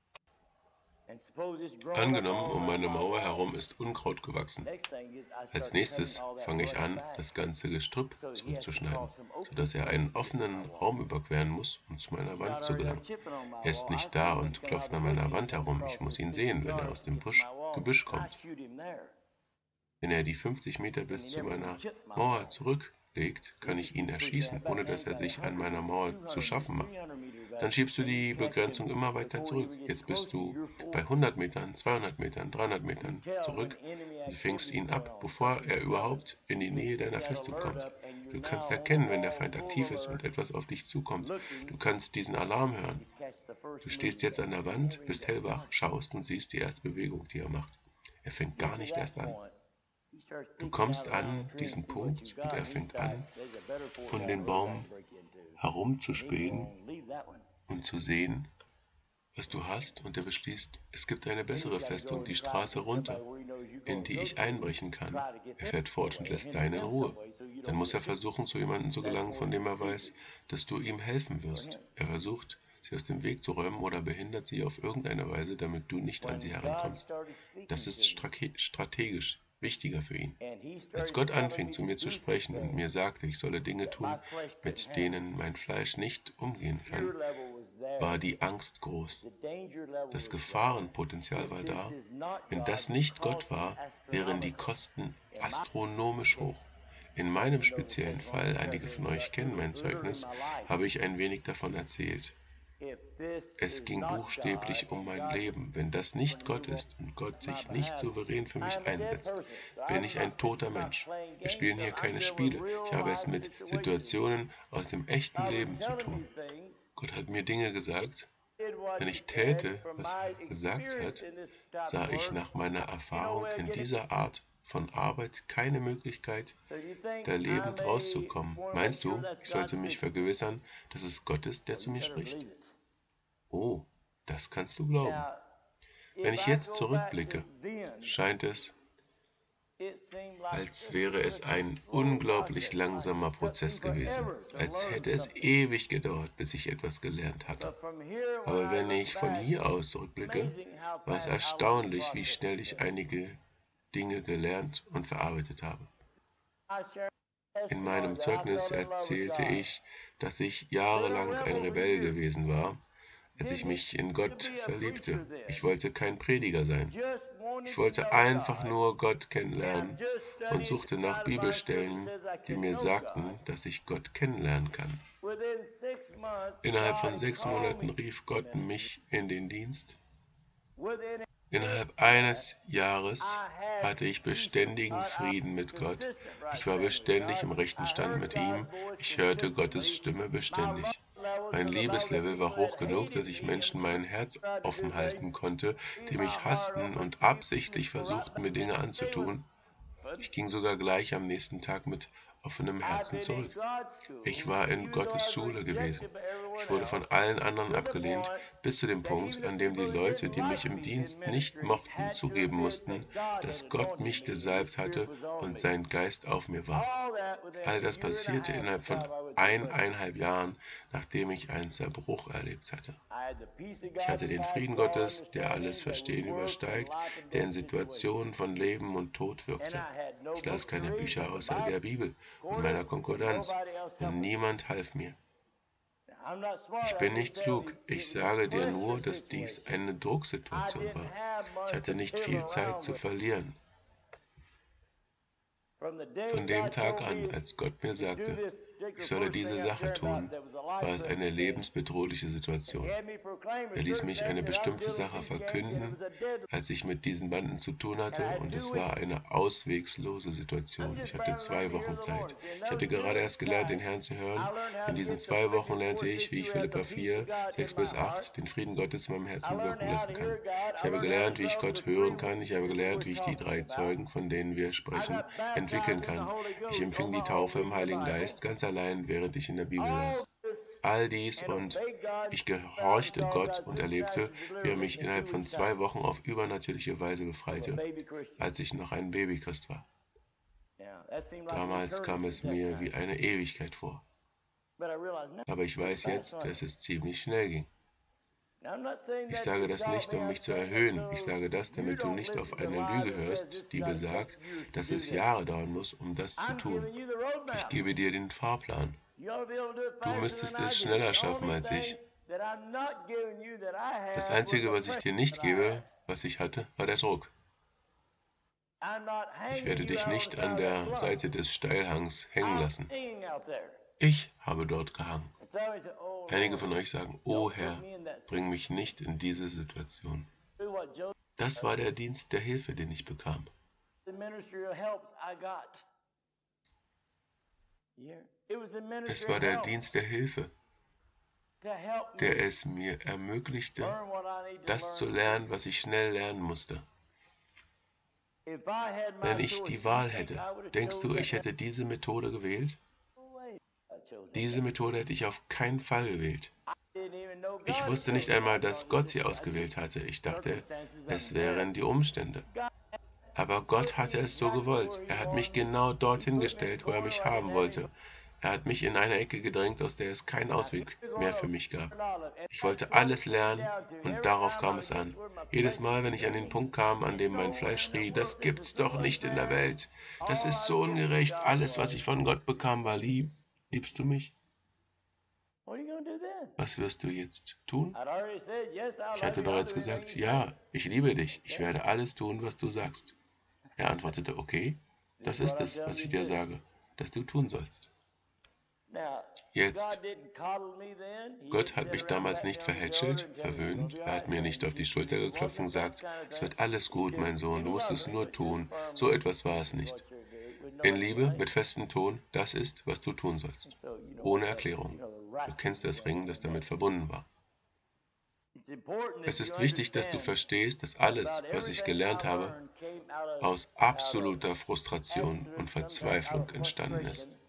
Angenommen, um meine Mauer herum ist Unkraut gewachsen. Als nächstes fange ich an, das ganze Gestrüpp zurückzuschneiden, sodass er einen offenen Raum überqueren muss, um zu meiner Wand zu gelangen. Er ist nicht da und klopft an meiner Wand herum. Ich muss ihn sehen, wenn er aus dem Gebüsch kommt. Wenn er die 50 Meter bis zu meiner Mauer zurücklegt, kann ich ihn erschießen, ohne dass er sich an meiner Mauer zu schaffen macht. Dann schiebst du die Begrenzung immer weiter zurück. Jetzt bist du bei 100 Metern, 200 Metern, 300 Metern zurück und fängst ihn ab, bevor er überhaupt in die Nähe deiner Festung kommt. Du kannst erkennen, wenn der Feind aktiv ist und etwas auf dich zukommt. Du kannst diesen Alarm hören. Du stehst jetzt an der Wand, bist hellwach, schaust und siehst die erste Bewegung, die er macht. Er fängt gar nicht erst an. Du kommst an diesen Punkt und er fängt an, von dem Baum herumzuspähen und zu sehen, was du hast, und er beschließt, es gibt eine bessere Festung, die Straße runter, in die ich einbrechen kann. Er fährt fort und lässt deinen in Ruhe. Dann muss er versuchen, zu jemandem zu gelangen, von dem er weiß, dass du ihm helfen wirst. Er versucht, sie aus dem Weg zu räumen oder behindert sie auf irgendeine Weise, damit du nicht an sie herankommst. Das ist strategisch wichtiger für ihn. Als Gott anfing, zu mir zu sprechen und mir sagte, ich solle Dinge tun, mit denen mein Fleisch nicht umgehen kann, war die Angst groß. Das Gefahrenpotenzial war da. Wenn das nicht Gott war, wären die Kosten astronomisch hoch. In meinem speziellen Fall, einige von euch kennen mein Zeugnis, habe ich ein wenig davon erzählt. Es ging buchstäblich um mein Leben. Wenn das nicht Gott ist und Gott sich nicht souverän für mich einsetzt, bin ich ein toter Mensch. Wir spielen hier keine Spiele. Ich habe es mit Situationen aus dem echten Leben zu tun. Gott hat mir Dinge gesagt. Wenn ich täte, was er gesagt hat, sah ich nach meiner Erfahrung in dieser Art von Arbeit keine Möglichkeit, da lebend rauszukommen. Meinst du, ich sollte mich vergewissern, dass es Gott ist, der zu mir spricht? Oh, das kannst du glauben. Wenn ich jetzt zurückblicke, scheint es, als wäre es ein unglaublich langsamer Prozess gewesen, als hätte es ewig gedauert, bis ich etwas gelernt hatte. Aber wenn ich von hier aus zurückblicke, war es erstaunlich, wie schnell ich einige Dinge gelernt und verarbeitet habe. In meinem Zeugnis erzählte ich, dass ich jahrelang ein Rebell gewesen war, als ich mich in Gott verliebte. Ich wollte kein Prediger sein. Ich wollte einfach nur Gott kennenlernen und suchte nach Bibelstellen, die mir sagten, dass ich Gott kennenlernen kann. Innerhalb von 6 Monaten rief Gott mich in den Dienst. Innerhalb eines Jahres hatte ich beständigen Frieden mit Gott. Ich war beständig im rechten Stand mit ihm. Ich hörte Gottes Stimme beständig. Mein Liebeslevel war hoch genug, dass ich Menschen mein Herz offen halten konnte, die mich hassten und absichtlich versuchten, mir Dinge anzutun. Ich ging sogar gleich am nächsten Tag mit offenem Herzen zurück. Ich war in Gottes Schule gewesen. Ich wurde von allen anderen abgelehnt, bis zu dem Punkt, an dem die Leute, die mich im Dienst nicht mochten, zugeben mussten, dass Gott mich gesalbt hatte und sein Geist auf mir war. All das passierte innerhalb von 1,5 Jahren, nachdem ich einen Zerbruch erlebt hatte. Ich hatte den Frieden Gottes, der alles Verstehen übersteigt, der in Situationen von Leben und Tod wirkte. Ich las keine Bücher außer der Bibel und meiner Konkordanz, und niemand half mir. Ich bin nicht klug. Ich sage dir nur, dass dies eine Drucksituation war. Ich hatte nicht viel Zeit zu verlieren. Von dem Tag an, als Gott mir sagte, ich solle diese Sache tun, war es eine lebensbedrohliche Situation. Er ließ mich eine bestimmte Sache verkünden, als ich mit diesen Banden zu tun hatte, und es war eine auswegslose Situation. Ich hatte 2 Wochen Zeit. Ich hatte gerade erst gelernt, den Herrn zu hören. In diesen 2 Wochen lernte ich, wie ich Philipper 4, 6-8 den Frieden Gottes in meinem Herzen wirken lassen kann. Ich habe gelernt, wie ich Gott hören kann. Ich habe gelernt, wie ich die 3 Zeugen, von denen wir sprechen, entwickeln kann. Ich empfing die Taufe im Heiligen Geist ganz allein, während ich in der Bibel las. All dies, und ich gehorchte Gott und erlebte, wie er mich innerhalb von 2 Wochen auf übernatürliche Weise befreite, als ich noch ein Babychrist war. Damals kam es mir wie eine Ewigkeit vor. Aber ich weiß jetzt, dass es ziemlich schnell ging. Ich sage das nicht, um mich zu erhöhen. Ich sage das, damit du nicht auf eine Lüge hörst, die besagt, dass es Jahre dauern muss, um das zu tun. Ich gebe dir den Fahrplan. Du müsstest es schneller schaffen als ich. Das Einzige, was ich dir nicht gebe, was ich hatte, war der Druck. Ich werde dich nicht an der Seite des Steilhangs hängen lassen. Ich habe dort gehangen. Einige von euch sagen, oh Herr, bring mich nicht in diese Situation. Das war der Dienst der Hilfe, den ich bekam. Es war der Dienst der Hilfe, der es mir ermöglichte, das zu lernen, was ich schnell lernen musste. Wenn ich die Wahl hätte, denkst du, ich hätte diese Methode gewählt? Diese Methode hätte ich auf keinen Fall gewählt. Ich wusste nicht einmal, dass Gott sie ausgewählt hatte. Ich dachte, es wären die Umstände. Aber Gott hatte es so gewollt. Er hat mich genau dorthin gestellt, wo er mich haben wollte. Er hat mich in eine Ecke gedrängt, aus der es keinen Ausweg mehr für mich gab. Ich wollte alles lernen und darauf kam es an. Jedes Mal, wenn ich an den Punkt kam, an dem mein Fleisch schrie, das gibt's doch nicht in der Welt. Das ist so ungerecht. Alles, was ich von Gott bekam, war lieb. Liebst du mich? Was wirst du jetzt tun? Ich hatte bereits gesagt, ja, ich liebe dich. Ich werde alles tun, was du sagst. Er antwortete, okay, das ist es, was ich dir sage, dass du tun sollst. Jetzt, Gott hat mich damals nicht verhätschelt, verwöhnt, er hat mir nicht auf die Schulter geklopft und gesagt, es wird alles gut, mein Sohn, du musst es nur tun. So etwas war es nicht. In Liebe, mit festem Ton, das ist, was du tun sollst. Ohne Erklärung. Du kennst das Ringen, das damit verbunden war. Es ist wichtig, dass du verstehst, dass alles, was ich gelernt habe, aus absoluter Frustration und Verzweiflung entstanden ist.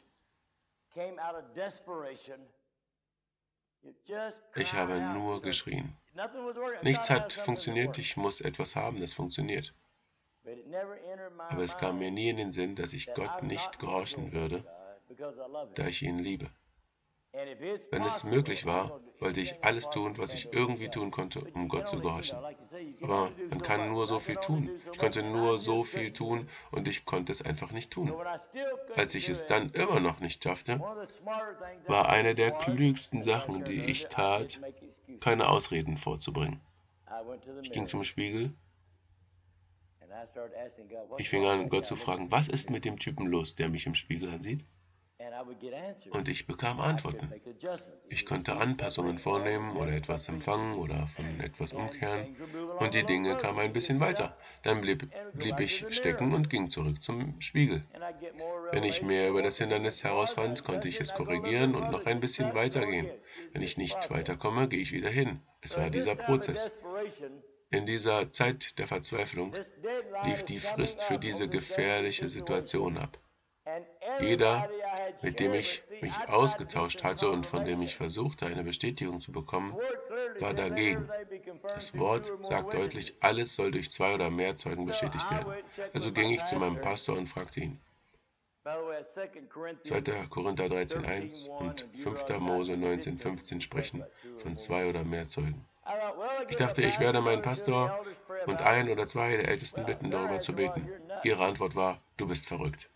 Ich habe nur geschrien. Nichts hat funktioniert, ich muss etwas haben, das funktioniert. Aber es kam mir nie in den Sinn, dass ich Gott nicht gehorchen würde, da ich ihn liebe. Wenn es möglich war, wollte ich alles tun, was ich irgendwie tun konnte, um Gott zu gehorchen. Aber man kann nur so viel tun. Ich konnte nur so viel tun und ich konnte es einfach nicht tun. Als ich es dann immer noch nicht schaffte, war eine der klügsten Sachen, die ich tat, keine Ausreden vorzubringen. Ich ging zum Spiegel. Ich fing an, Gott zu fragen, was ist mit dem Typen los, der mich im Spiegel ansieht? Und ich bekam Antworten. Ich konnte Anpassungen vornehmen oder etwas empfangen oder von etwas umkehren und die Dinge kamen ein bisschen weiter. Dann blieb ich stecken und ging zurück zum Spiegel. Wenn ich mehr über das Hindernis herausfand, konnte ich es korrigieren und noch ein bisschen weitergehen. Wenn ich nicht weiterkomme, gehe ich wieder hin. Es war dieser Prozess. In dieser Zeit der Verzweiflung lief die Frist für diese gefährliche Situation ab. Jeder, mit dem ich mich ausgetauscht hatte und von dem ich versuchte, eine Bestätigung zu bekommen, war dagegen. Das Wort sagt deutlich, alles soll durch 2 oder mehr Zeugen bestätigt werden. Also ging ich zu meinem Pastor und fragte ihn. 2. Korinther 13,1 und 5. Mose 19,15 sprechen von 2 oder mehr Zeugen. Ich dachte, ich werde meinen Pastor und 1 oder 2 der Ältesten bitten, darüber zu beten. Ihre Antwort war, du bist verrückt.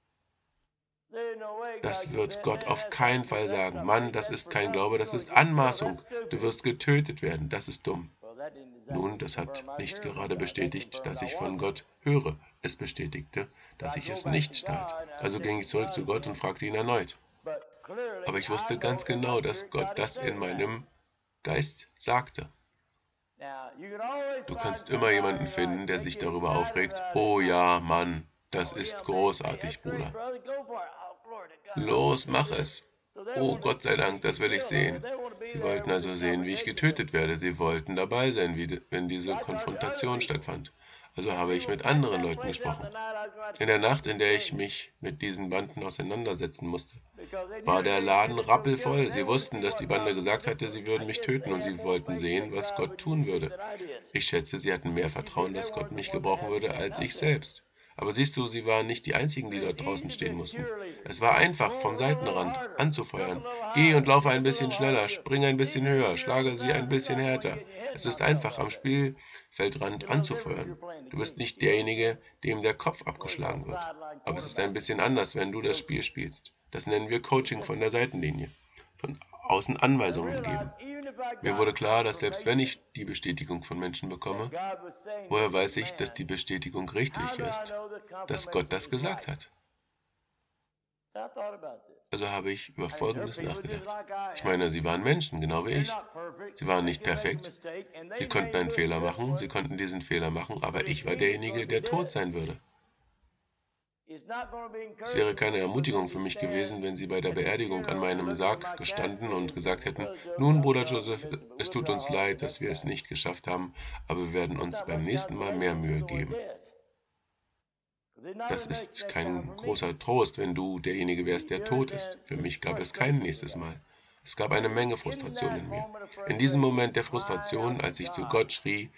Das wird Gott auf keinen Fall sagen. Mann, das ist kein Glaube, das ist Anmaßung. Du wirst getötet werden, das ist dumm. Nun, das hat nicht gerade bestätigt, dass ich von Gott höre. Es bestätigte, dass ich es nicht tat. Also ging ich zurück zu Gott und fragte ihn erneut. Aber ich wusste ganz genau, dass Gott das in meinem Geist sagte. Du kannst immer jemanden finden, der sich darüber aufregt. Oh ja, Mann, das ist großartig, Bruder. Los, mach es. Oh, Gott sei Dank, das will ich sehen. Sie wollten also sehen, wie ich getötet werde. Sie wollten dabei sein, wenn diese Konfrontation stattfand. Also habe ich mit anderen Leuten gesprochen. In der Nacht, in der ich mich mit diesen Banden auseinandersetzen musste, war der Laden rappelvoll. Sie wussten, dass die Bande gesagt hatte, sie würden mich töten und sie wollten sehen, was Gott tun würde. Ich schätze, sie hatten mehr Vertrauen, dass Gott mich gebrauchen würde, als ich selbst. Aber siehst du, sie waren nicht die einzigen, die dort draußen stehen mussten. Es war einfach, vom Seitenrand anzufeuern. Geh und laufe ein bisschen schneller, spring ein bisschen höher, schlage sie ein bisschen härter. Es ist einfach, am Spielfeldrand anzufeuern. Du bist nicht derjenige, dem der Kopf abgeschlagen wird. Aber es ist ein bisschen anders, wenn du das Spiel spielst. Das nennen wir Coaching von der Seitenlinie. Von außen Anweisungen geben. Mir wurde klar, dass selbst wenn ich die Bestätigung von Menschen bekomme, woher weiß ich, dass die Bestätigung richtig ist, dass Gott das gesagt hat? Also habe ich über Folgendes nachgedacht. Ich meine, sie waren Menschen, genau wie ich. Sie waren nicht perfekt. Sie konnten einen Fehler machen, sie konnten diesen Fehler machen, aber ich war derjenige, der tot sein würde. Es wäre keine Ermutigung für mich gewesen, wenn sie bei der Beerdigung an meinem Sarg gestanden und gesagt hätten, nun, Bruder Joseph, es tut uns leid, dass wir es nicht geschafft haben, aber wir werden uns beim nächsten Mal mehr Mühe geben. Das ist kein großer Trost, wenn du derjenige wärst, der tot ist. Für mich gab es kein nächstes Mal. Es gab eine Menge Frustration in mir. In diesem Moment der Frustration, als ich zu Gott schrie,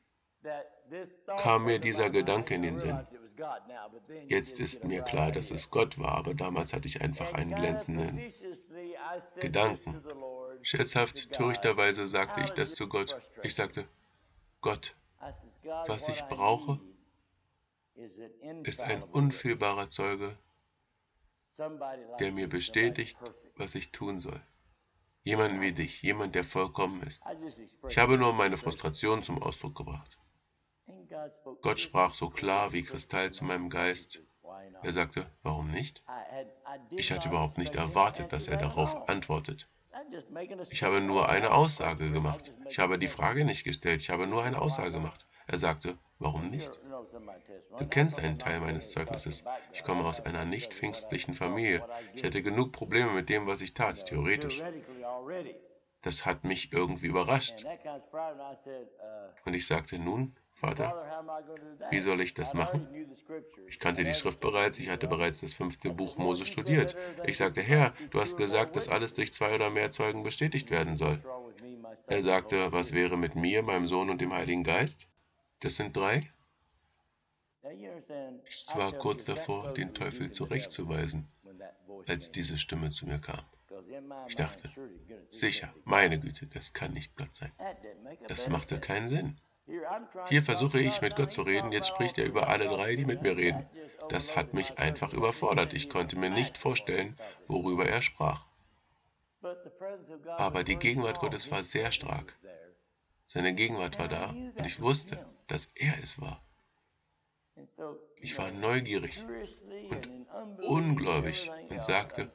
kam mir dieser Gedanke in den Sinn. Jetzt ist mir klar, dass es Gott war, aber damals hatte ich einfach einen glänzenden Gedanken. Scherzhaft, törichterweise sagte ich das zu Gott. Ich sagte, Gott, was ich brauche, ist ein unfehlbarer Zeuge, der mir bestätigt, was ich tun soll. Jemand wie dich, jemand, der vollkommen ist. Ich habe nur meine Frustration zum Ausdruck gebracht. Gott sprach so klar wie Kristall zu meinem Geist. Er sagte, warum nicht? Ich hatte überhaupt nicht erwartet, dass er darauf antwortet. Ich habe nur eine Aussage gemacht. Ich habe die Frage nicht gestellt, ich habe nur eine Aussage gemacht. Er sagte, warum nicht? Du kennst einen Teil meines Zeugnisses. Ich komme aus einer nicht pfingstlichen Familie. Ich hatte genug Probleme mit dem, was ich tat, theoretisch. Das hat mich irgendwie überrascht. Und ich sagte, nun, Vater, wie soll ich das machen? Ich kannte die Schrift bereits, ich hatte bereits das 5. Buch Mose studiert. Ich sagte, Herr, du hast gesagt, dass alles durch 2 oder mehr Zeugen bestätigt werden soll. Er sagte, was wäre mit mir, meinem Sohn und dem Heiligen Geist? Das sind 3. Ich war kurz davor, den Teufel zurechtzuweisen, als diese Stimme zu mir kam. Ich dachte, sicher, meine Güte, das kann nicht Gott sein. Das machte keinen Sinn. Hier versuche ich, mit Gott zu reden, jetzt spricht er über alle 3, die mit mir reden. Das hat mich einfach überfordert. Ich konnte mir nicht vorstellen, worüber er sprach. Aber die Gegenwart Gottes war sehr stark. Seine Gegenwart war da und ich wusste, dass er es war. Ich war neugierig und ungläubig und sagte,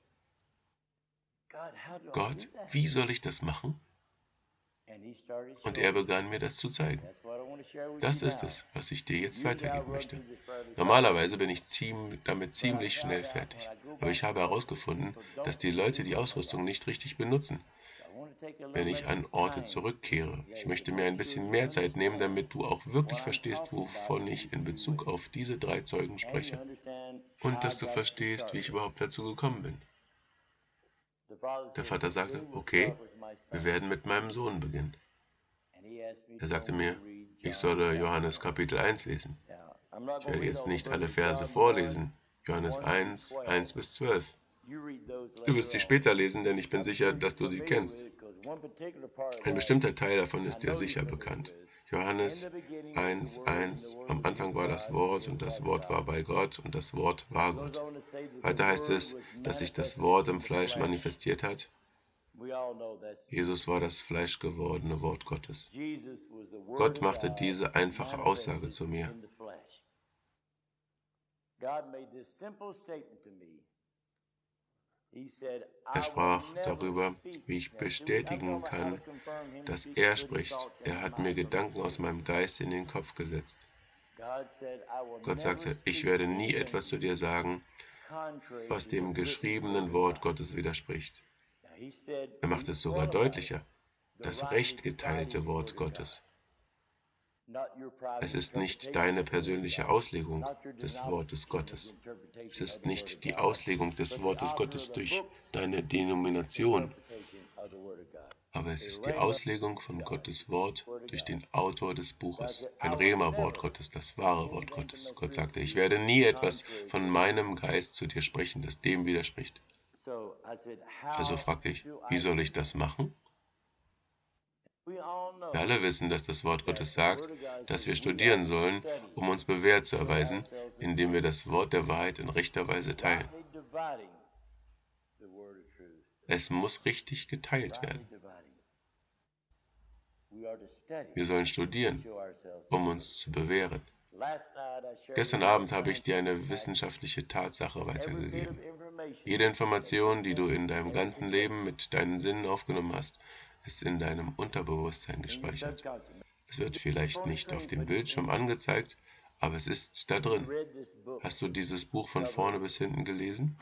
Gott, wie soll ich das machen? Und er begann mir das zu zeigen. Das ist es, was ich dir jetzt weitergeben möchte. Normalerweise bin ich damit ziemlich schnell fertig. Aber ich habe herausgefunden, dass die Leute die Ausrüstung nicht richtig benutzen. Wenn ich an Orte zurückkehre, ich möchte mir ein bisschen mehr Zeit nehmen, damit du auch wirklich verstehst, wovon ich in Bezug auf diese 3 Zeugen spreche. Und dass du verstehst, wie ich überhaupt dazu gekommen bin. Der Vater sagte, okay, wir werden mit meinem Sohn beginnen. Er sagte mir, ich solle Johannes Kapitel 1 lesen. Ich werde jetzt nicht alle Verse vorlesen. Johannes 1, 1 bis 12. Du wirst sie später lesen, denn ich bin sicher, dass du sie kennst. Ein bestimmter Teil davon ist dir sicher bekannt. Johannes 1, 1. Am Anfang war das Wort und das Wort war bei Gott und das Wort war Gott. Weiter heißt es, dass sich das Wort im Fleisch manifestiert hat. Jesus war das fleischgewordene Wort Gottes. Gott machte diese einfache Aussage zu mir. Er sprach darüber, wie ich bestätigen kann, dass er spricht. Er hat mir Gedanken aus meinem Geist in den Kopf gesetzt. Gott sagte, ich werde nie etwas zu dir sagen, was dem geschriebenen Wort Gottes widerspricht. Er macht es sogar deutlicher, das recht geteilte Wort Gottes. Es ist nicht deine persönliche Auslegung des Wortes Gottes. Es ist nicht die Auslegung des Wortes Gottes durch deine Denomination. Aber es ist die Auslegung von Gottes Wort durch den Autor des Buches. Ein Rema-Wort Gottes, das wahre Wort Gottes. Gott sagte, ich werde nie etwas von meinem Geist zu dir sprechen, das dem widerspricht. Also fragte ich, wie soll ich das machen? Wir alle wissen, dass das Wort Gottes sagt, dass wir studieren sollen, um uns bewährt zu erweisen, indem wir das Wort der Wahrheit in rechter Weise teilen. Es muss richtig geteilt werden. Wir sollen studieren, um uns zu bewähren. Gestern Abend habe ich dir eine wissenschaftliche Tatsache weitergegeben. Jede Information, die du in deinem ganzen Leben mit deinen Sinnen aufgenommen hast, ist in deinem Unterbewusstsein gespeichert. Es wird vielleicht nicht auf dem Bildschirm angezeigt, aber es ist da drin. Hast du dieses Buch von vorne bis hinten gelesen?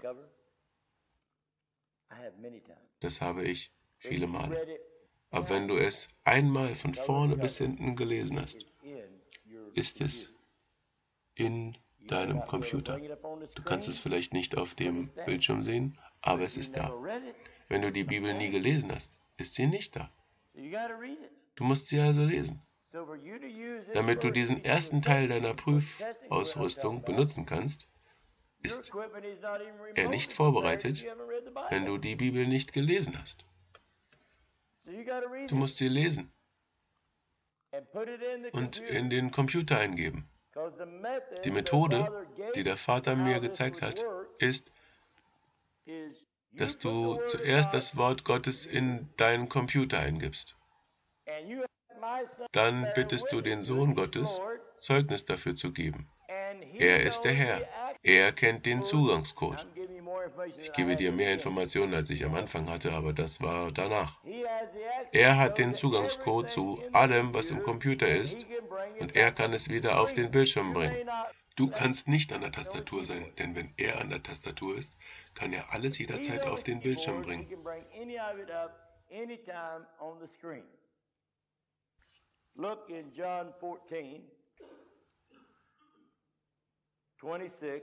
Das habe ich viele Male. Aber wenn du es einmal von vorne bis hinten gelesen hast, ist es in deinem Computer. Du kannst es vielleicht nicht auf dem Bildschirm sehen, aber es ist da. Wenn du die Bibel nie gelesen hast, ist sie nicht da. Du musst sie also lesen. Damit du diesen ersten Teil deiner Prüfausrüstung benutzen kannst, ist er nicht vorbereitet, wenn du die Bibel nicht gelesen hast. Du musst sie lesen und in den Computer eingeben. Die Methode, die der Vater mir gezeigt hat, ist, dass du zuerst das Wort Gottes in deinen Computer eingibst. Dann bittest du den Sohn Gottes, Zeugnis dafür zu geben. Er ist der Herr. Er kennt den Zugangscode. Ich gebe dir mehr Informationen, als ich am Anfang hatte, aber das war danach. Er hat den Zugangscode zu allem, was im Computer ist, und er kann es wieder auf den Bildschirm bringen. Du kannst nicht an der Tastatur sein, denn wenn er an der Tastatur ist, kann er alles jederzeit auf den Bildschirm bringen. Look in John 14, 26.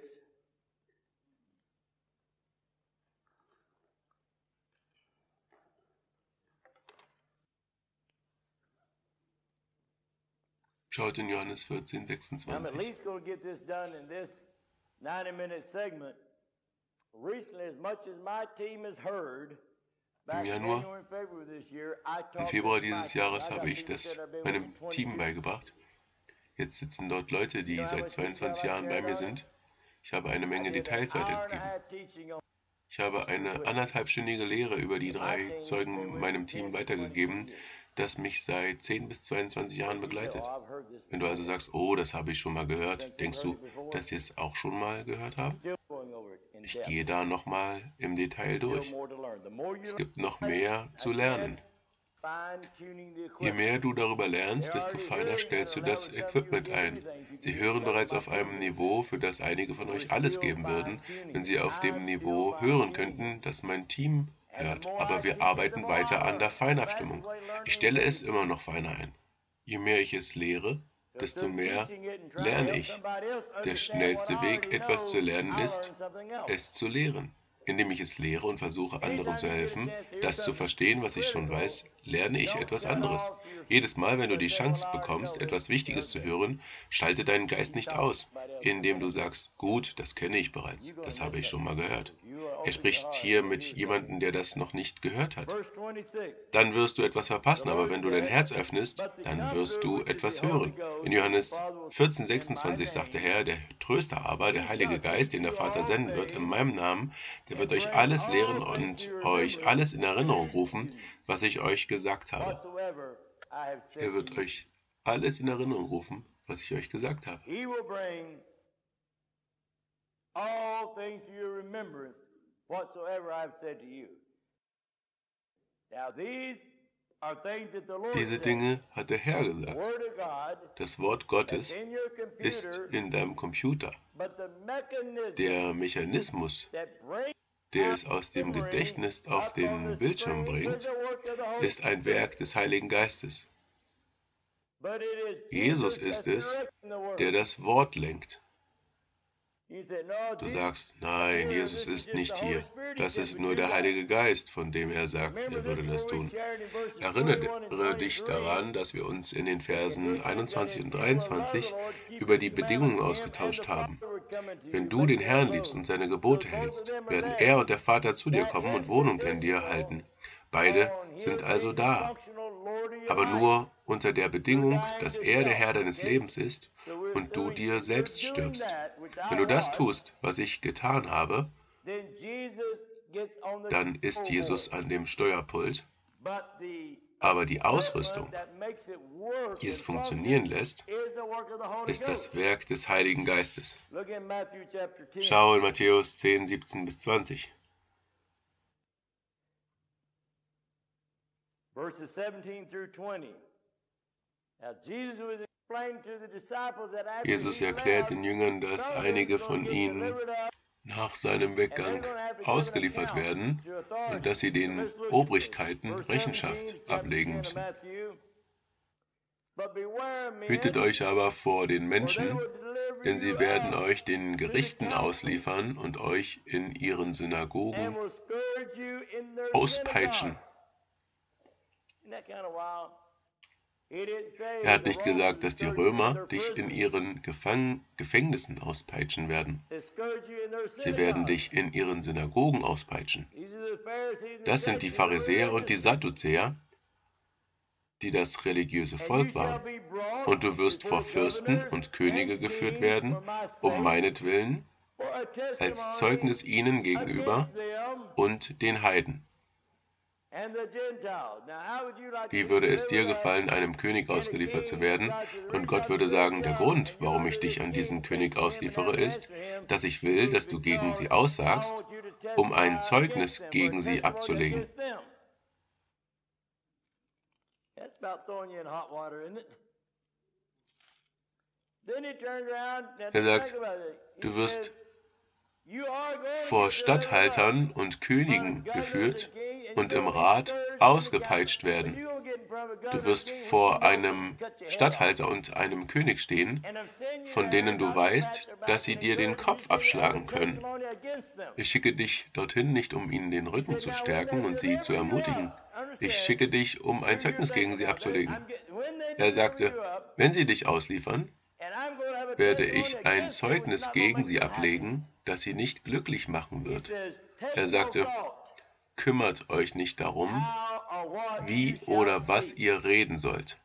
Schaut in Johannes 14, I'm at 26. least going to get this done in this 90-minute segment. Recently, as much as my team has heard, Im Januar, im Februar dieses Jahres habe ich das meinem Team beigebracht. Jetzt sitzen dort Leute, die seit 22 Jahren bei mir sind. Ich habe eine Menge Details weitergegeben. Ich habe eine 1,5-stündige Lehre über die 3 Zeugen meinem Team weitergegeben, das mich seit 10 bis 22 Jahren begleitet. Wenn du also sagst, oh, das habe ich schon mal gehört, denkst du, dass ich es auch schon mal gehört habe? Ich gehe da nochmal im Detail durch. Es gibt noch mehr zu lernen. Je mehr du darüber lernst, desto feiner stellst du das Equipment ein. Sie hören bereits auf einem Niveau, für das einige von euch alles geben würden, wenn sie auf dem Niveau hören könnten, das mein Team hört. Aber wir arbeiten weiter an der Feinabstimmung. Ich stelle es immer noch feiner ein. Je mehr ich es lehre, desto mehr lerne ich. Der schnellste Weg, etwas zu lernen, ist, es zu lehren. Indem ich es lehre und versuche, anderen zu helfen, das zu verstehen, was ich schon weiß, lerne ich etwas anderes. Jedes Mal, wenn du die Chance bekommst, etwas Wichtiges zu hören, schalte deinen Geist nicht aus, indem du sagst, gut, das kenne ich bereits, das habe ich schon mal gehört. Er spricht hier mit jemandem, der das noch nicht gehört hat. Dann wirst du etwas verpassen, aber wenn du dein Herz öffnest, dann wirst du etwas hören. In Johannes 14, 26 sagt der Herr, der Tröster aber, der Heilige Geist, den der Vater senden wird, in meinem Namen, der wird euch alles lehren und euch alles in Erinnerung rufen, was ich euch gesagt habe. Er wird euch alles in Erinnerung rufen, was ich euch gesagt habe. Diese Dinge hat der Herr gesagt. Das Wort Gottes ist in deinem Computer. Der Mechanismus, der es aus dem Gedächtnis auf den Bildschirm bringt, ist ein Werk des Heiligen Geistes. Jesus ist es, der das Wort lenkt. Du sagst, nein, Jesus ist nicht hier. Das ist nur der Heilige Geist, von dem er sagt, er würde das tun. Erinnere dich daran, dass wir uns in den Versen 21 und 23 über die Bedingungen ausgetauscht haben. Wenn du den Herrn liebst und seine Gebote hältst, werden er und der Vater zu dir kommen und Wohnung in dir halten. Beide sind also da, aber nur unter der Bedingung, dass er der Herr deines Lebens ist und du dir selbst stirbst. Wenn du das tust, was ich getan habe, dann ist Jesus an dem Steuerpult, aber die Ausrüstung, die es funktionieren lässt, ist das Werk des Heiligen Geistes. Schau in Matthäus 10, 17 bis 20. Verses 17 through 20. Now Jesus was explaining to the disciples that after Jesus he erklärt left, den Jüngern, dass some einige was von gonna get ihnen delivered up, nach seinem Weggang ausgeliefert werden und dass sie den Obrigkeiten Rechenschaft ablegen müssen. Hütet euch aber vor den Menschen, denn sie werden euch den Gerichten ausliefern und euch in ihren Synagogen auspeitschen. Er hat nicht gesagt, dass die Römer dich in ihren Gefängnissen auspeitschen werden. Sie werden dich in ihren Synagogen auspeitschen. Das sind die Pharisäer und die Sadduzäer, die das religiöse Volk waren. Und du wirst vor Fürsten und Könige geführt werden, um meinetwillen, als Zeugnis ihnen gegenüber und den Heiden. Wie würde es dir gefallen, einem König ausgeliefert zu werden? Und Gott würde sagen, der Grund, warum ich dich an diesen König ausliefere, ist, dass ich will, dass du gegen sie aussagst, um ein Zeugnis gegen sie abzulegen. Er sagt, du wirst vor Statthaltern und Königen geführt und im Rat ausgepeitscht werden. Du wirst vor einem Statthalter und einem König stehen, von denen du weißt, dass sie dir den Kopf abschlagen können. Ich schicke dich dorthin nicht, um ihnen den Rücken zu stärken und sie zu ermutigen. Ich schicke dich, um ein Zeugnis gegen sie abzulegen. Er sagte, wenn sie dich ausliefern, werde ich ein Zeugnis gegen sie ablegen, das sie nicht glücklich machen wird. Er sagte, kümmert euch nicht darum, wie oder was ihr reden sollt.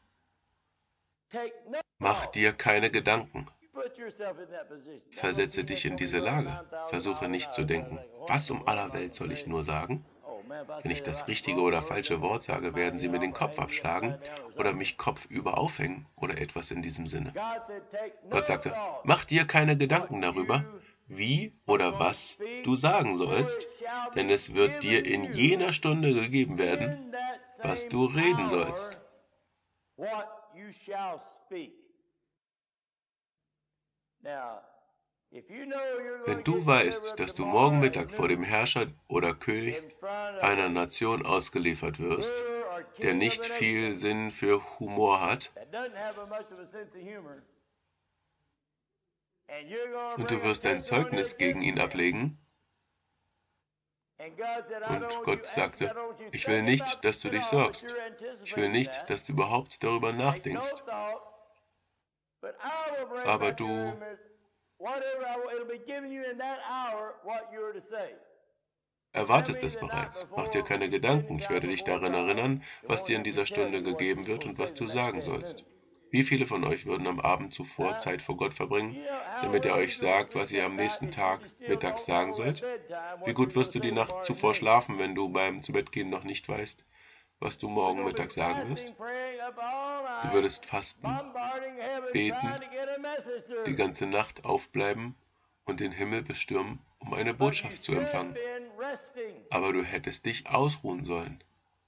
Mach dir keine Gedanken. Versetze dich in diese Lage. Versuche nicht zu denken, was um aller Welt soll ich nur sagen? Wenn ich das richtige oder falsche Wort sage, werden sie mir den Kopf abschlagen oder mich kopfüber aufhängen oder etwas in diesem Sinne. Gott sagte, mach dir keine Gedanken darüber, wie oder was du sagen sollst, denn es wird dir in jener Stunde gegeben werden, was du reden sollst. Wenn du weißt, dass du morgen Mittag vor dem Herrscher oder König einer Nation ausgeliefert wirst, der nicht viel Sinn für Humor hat, und du wirst ein Zeugnis gegen ihn ablegen, und Gott sagte, ich will nicht, dass du dich sorgst, ich will nicht, dass du überhaupt darüber nachdenkst, aber du erwartest es bereits. Mach dir keine Gedanken, ich werde dich daran erinnern, was dir in dieser Stunde gegeben wird und was du sagen sollst. Wie viele von euch würden am Abend zuvor Zeit vor Gott verbringen, damit er euch sagt, was ihr am nächsten Tag mittags sagen sollt? Wie gut wirst du die Nacht zuvor schlafen, wenn du beim Zubettgehen noch nicht weißt, was du morgen Mittag sagen wirst? Du würdest fasten, beten, die ganze Nacht aufbleiben und den Himmel bestürmen, um eine Botschaft zu empfangen. Aber du hättest dich ausruhen sollen.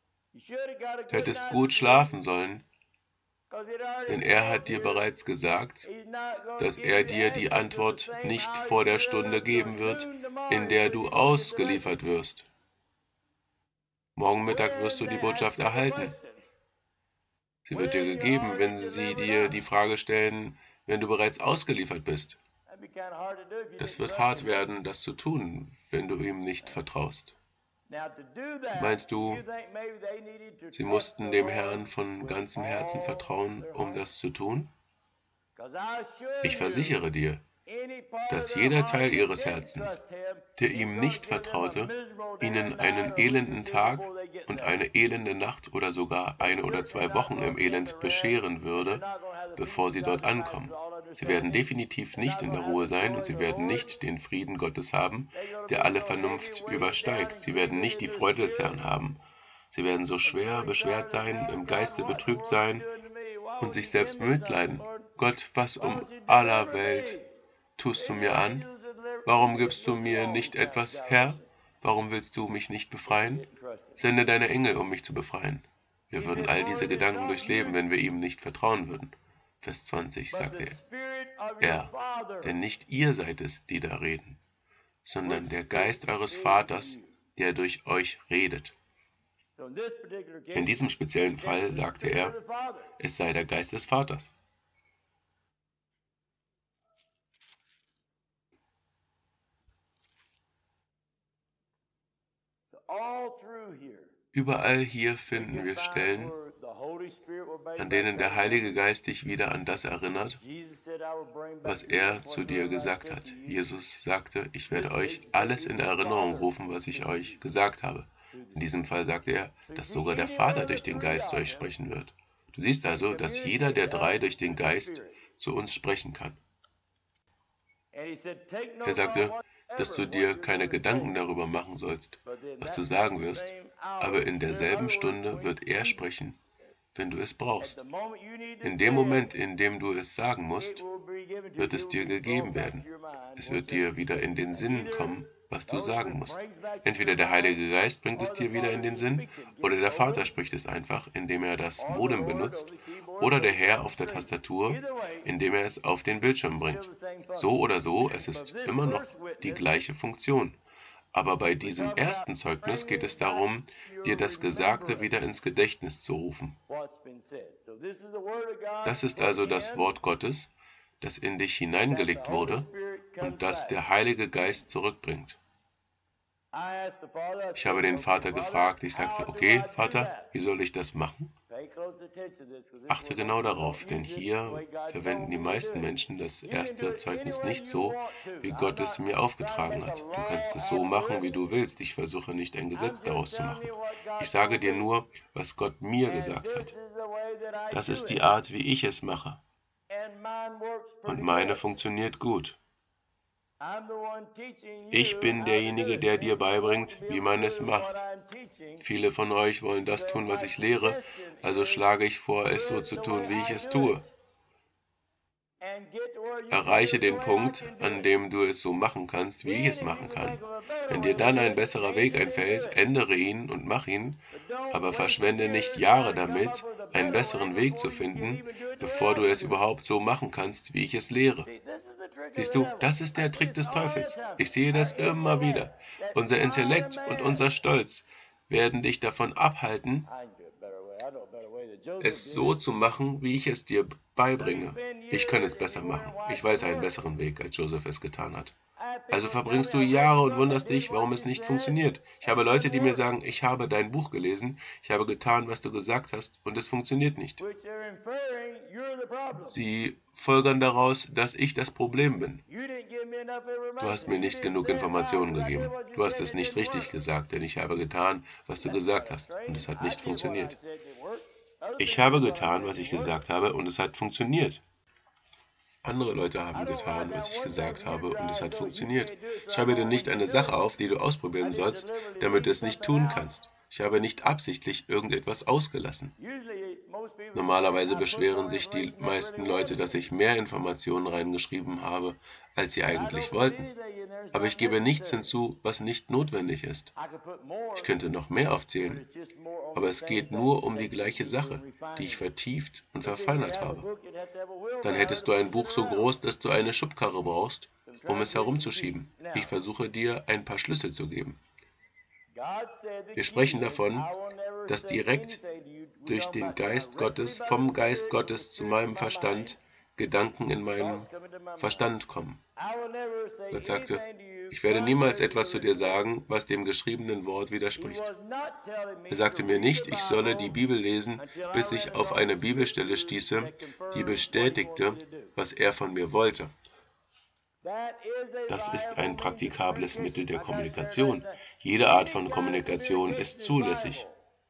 Du hättest gut schlafen sollen, denn er hat dir bereits gesagt, dass er dir die Antwort nicht vor der Stunde geben wird, in der du ausgeliefert wirst. Morgen Mittag wirst du die Botschaft erhalten. Sie wird dir gegeben, wenn sie dir die Frage stellen, wenn du bereits ausgeliefert bist. Das wird hart werden, das zu tun, wenn du ihm nicht vertraust. Meinst du, sie mussten dem Herrn von ganzem Herzen vertrauen, um das zu tun? Ich versichere dir, dass jeder Teil ihres Herzens, der ihm nicht vertraute, ihnen einen elenden Tag und eine elende Nacht oder sogar 1 oder 2 Wochen im Elend bescheren würde, bevor sie dort ankommen. Sie werden definitiv nicht in der Ruhe sein und sie werden nicht den Frieden Gottes haben, der alle Vernunft übersteigt. Sie werden nicht die Freude des Herrn haben. Sie werden so schwer beschwert sein, im Geiste betrübt sein und sich selbst bemitleiden. Gott, was um aller Welt tust du mir an? Warum gibst du mir nicht etwas, Herr? Warum willst du mich nicht befreien? Sende deine Engel, um mich zu befreien. Wir würden all diese Gedanken durchleben, wenn wir ihm nicht vertrauen würden. Vers 20 sagte er, denn nicht ihr seid es, die da reden, sondern der Geist eures Vaters, der durch euch redet. In diesem speziellen Fall sagte er, es sei der Geist des Vaters. Überall hier finden wir Stellen, an denen der Heilige Geist dich wieder an das erinnert, was er zu dir gesagt hat. Jesus sagte, ich werde euch alles in Erinnerung rufen, was ich euch gesagt habe. In diesem Fall sagte er, dass sogar der Vater durch den Geist zu euch sprechen wird. Du siehst also, dass jeder der drei durch den Geist zu uns sprechen kann. Er sagte, dass du dir keine Gedanken darüber machen sollst, was du sagen wirst, aber in derselben Stunde wird er sprechen, wenn du es brauchst. In dem Moment, in dem du es sagen musst, wird es dir gegeben werden. Es wird dir wieder in den Sinn kommen, was du sagen musst. Entweder der Heilige Geist bringt es dir wieder in den Sinn, oder der Vater spricht es einfach, indem er das Modem benutzt, oder der Herr auf der Tastatur, indem er es auf den Bildschirm bringt. So oder so, es ist immer noch die gleiche Funktion. Aber bei diesem ersten Zeugnis geht es darum, dir das Gesagte wieder ins Gedächtnis zu rufen. Das ist also das Wort Gottes, das in dich hineingelegt wurde und das der Heilige Geist zurückbringt. Ich habe den Vater gefragt, ich sagte, okay, Vater, wie soll ich das machen? Achte genau darauf, denn hier verwenden die meisten Menschen das erste Zeugnis nicht so, wie Gott es mir aufgetragen hat. Du kannst es so machen, wie du willst. Ich versuche nicht ein Gesetz daraus zu machen. Ich sage dir nur, was Gott mir gesagt hat. Das ist die Art, wie ich es mache. Und meine funktioniert gut. Ich bin derjenige, der dir beibringt, wie man es macht. Viele von euch wollen das tun, was ich lehre, also schlage ich vor, es so zu tun, wie ich es tue. Erreiche den Punkt, an dem du es so machen kannst, wie ich es machen kann. Wenn dir dann ein besserer Weg einfällt, ändere ihn und mach ihn, aber verschwende nicht Jahre damit, einen besseren Weg zu finden, bevor du es überhaupt so machen kannst, wie ich es lehre. Siehst du, das ist der Trick des Teufels. Ich sehe das immer wieder. Unser Intellekt und unser Stolz werden dich davon abhalten, es so zu machen, wie ich es dir beibringe. Ich kann es besser machen. Ich weiß einen besseren Weg, als Joseph es getan hat. Also verbringst du Jahre und wunderst dich, warum es nicht funktioniert. Ich habe Leute, die mir sagen, ich habe dein Buch gelesen, ich habe getan, was du gesagt hast, und es funktioniert nicht. Sie folgern daraus, dass ich das Problem bin. Du hast mir nicht genug Informationen gegeben. Du hast es nicht richtig gesagt, denn ich habe getan, was du gesagt hast, und es hat nicht funktioniert. Ich habe getan, was ich gesagt habe, und es hat funktioniert. Andere Leute haben getan, was ich gesagt habe, und es hat funktioniert. Ich habe dir nicht eine Sache auf, die du ausprobieren sollst, damit du es nicht tun kannst. Ich habe nicht absichtlich irgendetwas ausgelassen. Normalerweise beschweren sich die meisten Leute, dass ich mehr Informationen reingeschrieben habe, als sie eigentlich wollten. Aber ich gebe nichts hinzu, was nicht notwendig ist. Ich könnte noch mehr aufzählen, aber es geht nur um die gleiche Sache, die ich vertieft und verfeinert habe. Dann hättest du ein Buch so groß, dass du eine Schubkarre brauchst, um es herumzuschieben. Ich versuche dir ein paar Schlüssel zu geben. Wir sprechen davon, dass direkt durch den Geist Gottes, vom Geist Gottes zu meinem Verstand, Gedanken in meinen Verstand kommen. Gott sagte, ich werde niemals etwas zu dir sagen, was dem geschriebenen Wort widerspricht. Er sagte mir nicht, ich solle die Bibel lesen, bis ich auf eine Bibelstelle stieße, die bestätigte, was er von mir wollte. Das ist ein praktikables Mittel der Kommunikation. Jede Art von Kommunikation ist zulässig.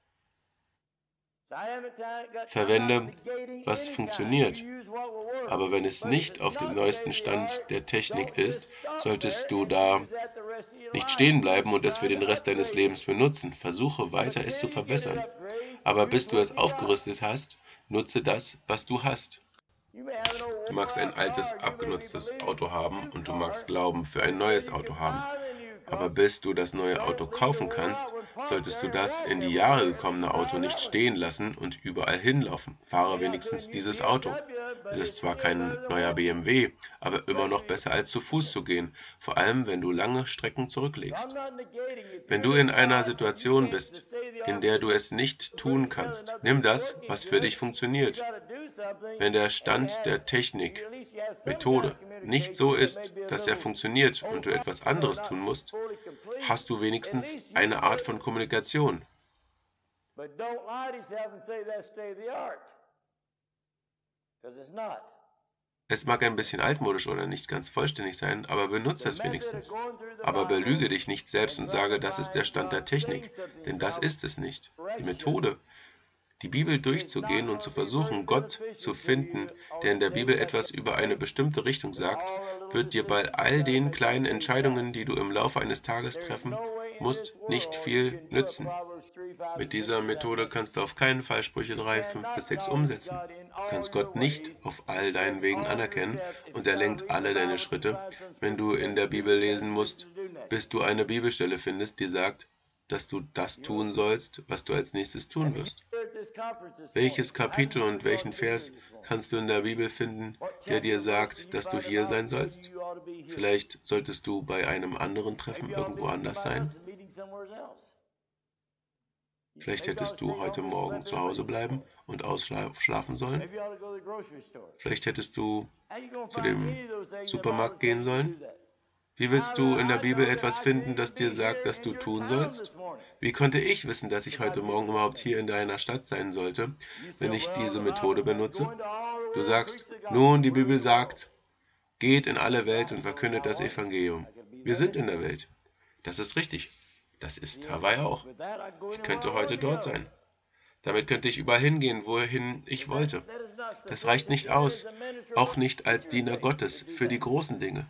Verwende, was funktioniert. Aber wenn es nicht auf dem neuesten Stand der Technik ist, solltest du da nicht stehen bleiben und es für den Rest deines Lebens benutzen. Versuche weiter, es zu verbessern. Aber bis du es aufgerüstet hast, nutze das, was du hast. Du magst ein altes, abgenutztes Auto haben und du magst glauben, für ein neues Auto haben. Aber bis du das neue Auto kaufen kannst, solltest du das in die Jahre gekommene Auto nicht stehen lassen und überall hinlaufen. Fahre wenigstens dieses Auto. Es ist zwar kein neuer BMW, aber immer noch besser als zu Fuß zu gehen, vor allem wenn du lange Strecken zurücklegst. Wenn du in einer Situation bist, in der du es nicht tun kannst, nimm das, was für dich funktioniert. Wenn der Stand der Technik, Methode nicht so ist, dass er funktioniert und du etwas anderes tun musst, hast du wenigstens eine Art von Kommunikation. Es mag ein bisschen altmodisch oder nicht ganz vollständig sein, aber benutze es wenigstens. Aber belüge dich nicht selbst und sage, das ist der Stand der Technik, denn das ist es nicht. Die Methode, die Bibel durchzugehen und zu versuchen, Gott zu finden, der in der Bibel etwas über eine bestimmte Richtung sagt, wird dir bei all den kleinen Entscheidungen, die du im Laufe eines Tages treffen musst, nicht viel nützen. Mit dieser Methode kannst du auf keinen Fall Sprüche 3, 5 bis 6 umsetzen. Du kannst Gott nicht auf all deinen Wegen anerkennen und er lenkt alle deine Schritte, wenn du in der Bibel lesen musst, bis du eine Bibelstelle findest, die sagt, dass du das tun sollst, was du als nächstes tun wirst. Welches Kapitel und welchen Vers kannst du in der Bibel finden, der dir sagt, dass du hier sein sollst? Vielleicht solltest du bei einem anderen Treffen irgendwo anders sein. Vielleicht hättest du heute Morgen zu Hause bleiben und ausschlafen sollen. Vielleicht hättest du zu dem Supermarkt gehen sollen. Wie willst du in der Bibel etwas finden, das dir sagt, dass du tun sollst? Wie konnte ich wissen, dass ich heute Morgen überhaupt hier in deiner Stadt sein sollte, wenn ich diese Methode benutze? Du sagst, nun, die Bibel sagt, geht in alle Welt und verkündet das Evangelium. Wir sind in der Welt. Das ist richtig. Das ist Hawaii auch. Ich könnte heute dort sein. Damit könnte ich überall hingehen, wohin ich wollte. Das reicht nicht aus, auch nicht als Diener Gottes für die großen Dinge.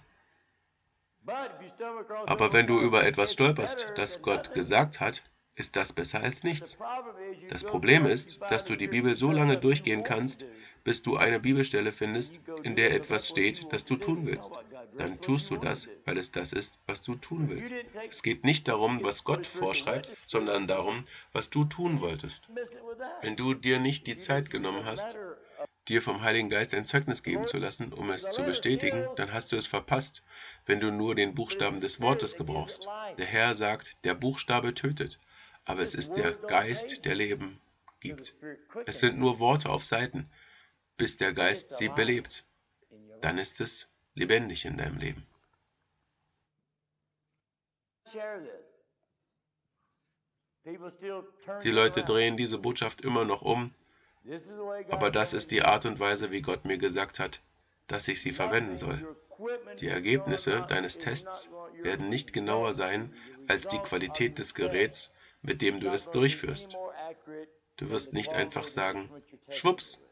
Aber wenn du über etwas stolperst, das Gott gesagt hat, ist das besser als nichts. Das Problem ist, dass du die Bibel so lange durchgehen kannst, bis du eine Bibelstelle findest, in der etwas steht, das du tun willst. Dann tust du das, weil es das ist, was du tun willst. Es geht nicht darum, was Gott vorschreibt, sondern darum, was du tun wolltest. Wenn du dir nicht die Zeit genommen hast, dir vom Heiligen Geist ein Zeugnis geben zu lassen, um es zu bestätigen, dann hast du es verpasst, wenn du nur den Buchstaben des Wortes gebrauchst. Der Herr sagt, der Buchstabe tötet, aber es ist der Geist, der Leben gibt. Es sind nur Worte auf Seiten, bis der Geist sie belebt. Dann ist es lebendig in deinem Leben. Die Leute drehen diese Botschaft immer noch um, aber das ist die Art und Weise, wie Gott mir gesagt hat, dass ich sie verwenden soll. Die Ergebnisse deines Tests werden nicht genauer sein als die Qualität des Geräts, mit dem du es durchführst. Du wirst nicht einfach sagen, schwupps.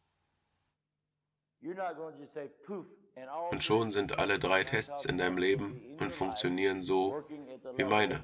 Und schon sind alle 3 Tests in deinem Leben und funktionieren so wie meine.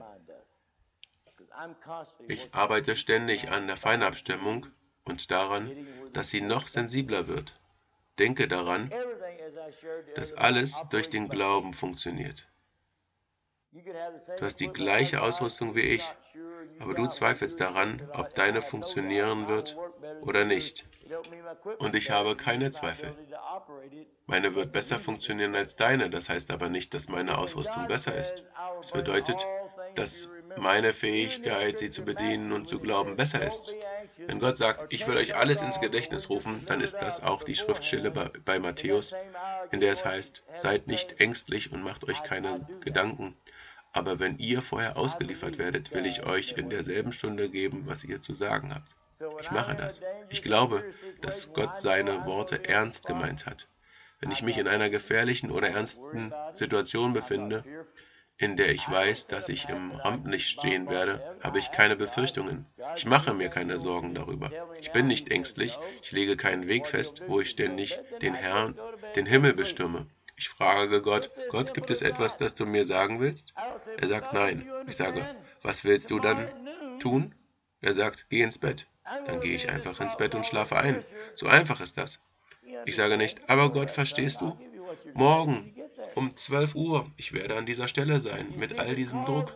Ich arbeite ständig an der Feinabstimmung und daran, dass sie noch sensibler wird. Denke daran, dass alles durch den Glauben funktioniert. Du hast die gleiche Ausrüstung wie ich, aber du zweifelst daran, ob deine funktionieren wird oder nicht. Und ich habe keine Zweifel. Meine wird besser funktionieren als deine, das heißt aber nicht, dass meine Ausrüstung besser ist. Es bedeutet, dass meine Fähigkeit, sie zu bedienen und zu glauben, besser ist. Wenn Gott sagt, ich will euch alles ins Gedächtnis rufen, dann ist das auch die Schriftstelle bei Matthäus, in der es heißt, seid nicht ängstlich und macht euch keine Gedanken. Aber wenn ihr vorher ausgeliefert werdet, will ich euch in derselben Stunde geben, was ihr zu sagen habt. Ich mache das. Ich glaube, dass Gott seine Worte ernst gemeint hat. Wenn ich mich in einer gefährlichen oder ernsten Situation befinde, in der ich weiß, dass ich im Rampenlicht stehen werde, habe ich keine Befürchtungen. Ich mache mir keine Sorgen darüber. Ich bin nicht ängstlich, ich lege keinen Weg fest, wo ich ständig den Herrn, den Himmel bestürme. Ich frage Gott, Gott, gibt es etwas, das du mir sagen willst? Er sagt nein. Ich sage, was willst du dann tun? Er sagt, geh ins Bett. Dann gehe ich einfach ins Bett und schlafe ein. So einfach ist das. Ich sage nicht, aber Gott, verstehst du? Morgen um 12 Uhr, ich werde an dieser Stelle sein, mit all diesem Druck.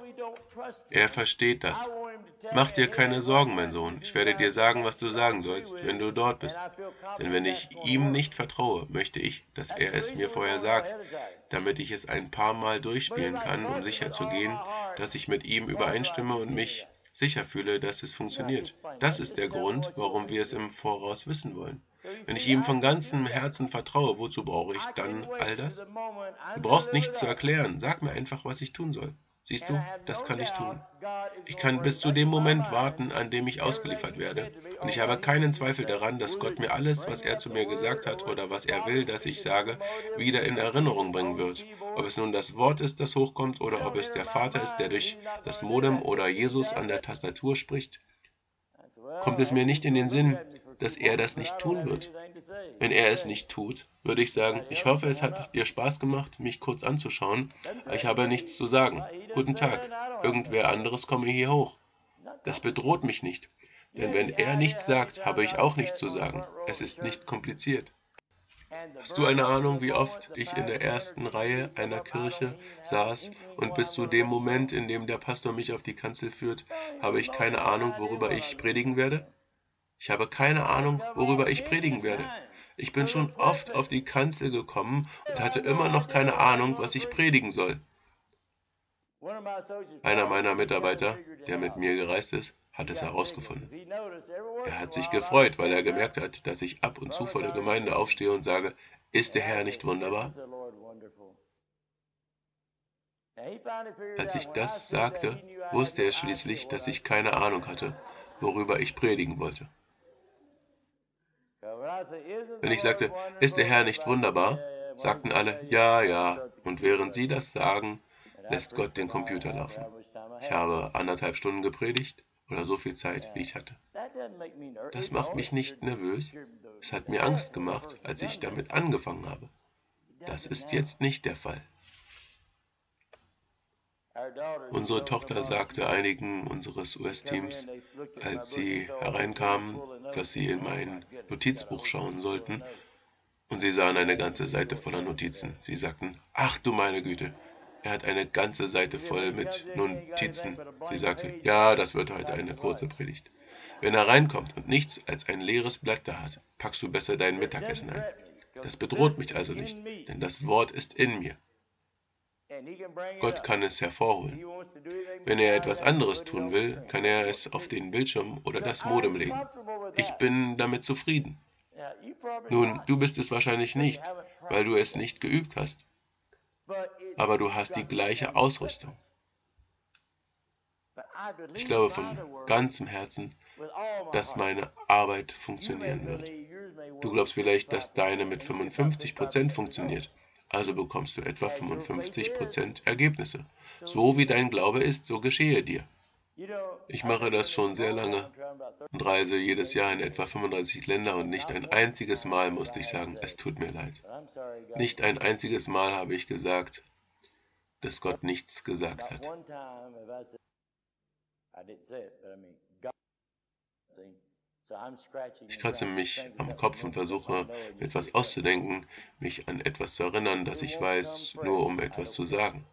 Er versteht das. Mach dir keine Sorgen, mein Sohn. Ich werde dir sagen, was du sagen sollst, wenn du dort bist. Denn wenn ich ihm nicht vertraue, möchte ich, dass er es mir vorher sagt, damit ich es ein paar Mal durchspielen kann, um sicherzugehen, dass ich mit ihm übereinstimme und mich sicher fühle, dass es funktioniert. Das ist der Grund, warum wir es im Voraus wissen wollen. Wenn ich ihm von ganzem Herzen vertraue, wozu brauche ich dann all das? Du brauchst nichts zu erklären, sag mir einfach, was ich tun soll. Siehst du, das kann ich tun. Ich kann bis zu dem Moment warten, an dem ich ausgeliefert werde. Und ich habe keinen Zweifel daran, dass Gott mir alles, was er zu mir gesagt hat oder was er will, dass ich sage, wieder in Erinnerung bringen wird. Ob es nun das Wort ist, das hochkommt, oder ob es der Vater ist, der durch das Modem oder Jesus an der Tastatur spricht, kommt es mir nicht in den Sinn, dass er das nicht tun wird. Wenn er es nicht tut, würde ich sagen, ich hoffe, es hat dir Spaß gemacht, mich kurz anzuschauen, aber ich habe nichts zu sagen. Guten Tag, irgendwer anderes komme hier hoch. Das bedroht mich nicht, denn wenn er nichts sagt, habe ich auch nichts zu sagen. Es ist nicht kompliziert. Hast du eine Ahnung, wie oft ich in der ersten Reihe einer Kirche saß und bis zu dem Moment, in dem der Pastor mich auf die Kanzel führt, habe ich keine Ahnung, worüber ich predigen werde? Ich habe keine Ahnung, worüber ich predigen werde. Ich bin schon oft auf die Kanzel gekommen und hatte immer noch keine Ahnung, was ich predigen soll. Einer meiner Mitarbeiter, der mit mir gereist ist, hat es herausgefunden. Er hat sich gefreut, weil er gemerkt hat, dass ich ab und zu vor der Gemeinde aufstehe und sage, ist der Herr nicht wunderbar? Als ich das sagte, wusste er schließlich, dass ich keine Ahnung hatte, worüber ich predigen wollte. Wenn ich sagte, ist der Herr nicht wunderbar, sagten alle, ja, ja, und während sie das sagen, lässt Gott den Computer laufen. Ich habe 1,5 Stunden gepredigt oder so viel Zeit, wie ich hatte. Das macht mich nicht nervös, es hat mir Angst gemacht, als ich damit angefangen habe. Das ist jetzt nicht der Fall. Unsere Tochter sagte einigen unseres US-Teams, als sie hereinkamen, dass sie in mein Notizbuch schauen sollten, und sie sahen eine ganze Seite voller Notizen. Sie sagten, ach du meine Güte, er hat eine ganze Seite voll mit Notizen. Sie sagte, ja, das wird heute eine kurze Predigt. Wenn er reinkommt und nichts als ein leeres Blatt da hat, packst du besser dein Mittagessen ein. Das bedroht mich also nicht, denn das Wort ist in mir. Gott kann es hervorholen. Wenn er etwas anderes tun will, kann er es auf den Bildschirm oder das Modem legen. Ich bin damit zufrieden. Nun, du bist es wahrscheinlich nicht, weil du es nicht geübt hast. Aber du hast die gleiche Ausrüstung. Ich glaube von ganzem Herzen, dass meine Arbeit funktionieren wird. Du glaubst vielleicht, dass deine mit 55% funktioniert. Also bekommst du etwa 55% Ergebnisse. So wie dein Glaube ist, so geschehe dir. Ich mache das schon sehr lange und reise jedes Jahr in etwa 35 Länder und nicht ein einziges Mal musste ich sagen, es tut mir leid. Nicht ein einziges Mal habe ich gesagt, dass Gott nichts gesagt hat. Ich kratze mich am Kopf und versuche, mir etwas auszudenken, mich an etwas zu erinnern, das ich weiß, nur um etwas zu sagen.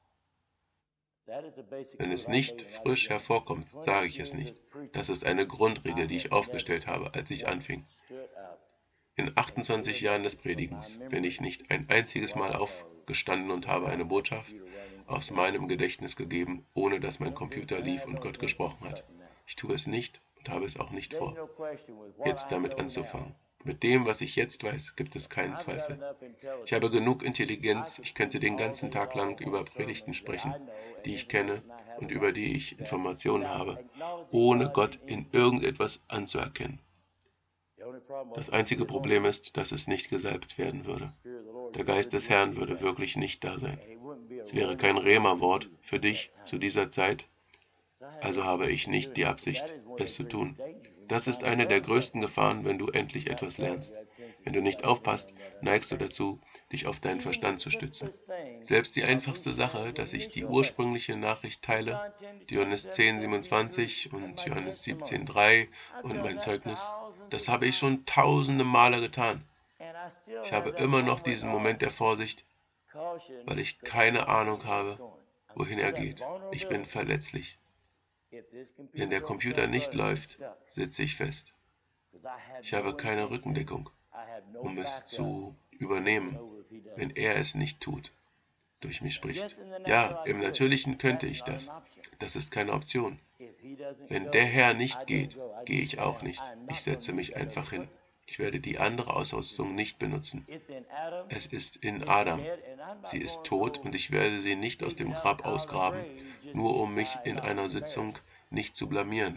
Wenn es nicht frisch hervorkommt, sage ich es nicht. Das ist eine Grundregel, die ich aufgestellt habe, als ich anfing. In 28 Jahren des Predigens bin ich nicht ein einziges Mal aufgestanden und habe eine Botschaft aus meinem Gedächtnis gegeben, ohne dass mein Computer lief und Gott gesprochen hat. Ich tue es nicht und habe es auch nicht vor, jetzt damit anzufangen. Mit dem, was ich jetzt weiß, gibt es keinen Zweifel. Ich habe genug Intelligenz, ich könnte den ganzen Tag lang über Predigten sprechen, die ich kenne und über die ich Informationen habe, ohne Gott in irgendetwas anzuerkennen. Das einzige Problem ist, dass es nicht gesalbt werden würde. Der Geist des Herrn würde wirklich nicht da sein. Es wäre kein Rema-Wort für dich zu dieser Zeit, also habe ich nicht die Absicht, es zu tun. Das ist eine der größten Gefahren, wenn du endlich etwas lernst. Wenn du nicht aufpasst, neigst du dazu, dich auf deinen Verstand zu stützen. Selbst die einfachste Sache, dass ich die ursprüngliche Nachricht teile, Johannes 10,27 und Johannes 17,3 und mein Zeugnis, das habe ich schon tausende Male getan. Ich habe immer noch diesen Moment der Vorsicht, weil ich keine Ahnung habe, wohin er geht. Ich bin verletzlich. Wenn der Computer nicht läuft, sitze ich fest. Ich habe keine Rückendeckung, um es zu übernehmen, wenn er es nicht tut, durch mich spricht. Ja, im Natürlichen könnte ich das. Das ist keine Option. Wenn der Herr nicht geht, gehe ich auch nicht. Ich setze mich einfach hin. Ich werde die andere Ausrüstung nicht benutzen. Es ist in Adam. Sie ist tot und ich werde sie nicht aus dem Grab ausgraben, nur um mich in einer Sitzung nicht zu blamieren.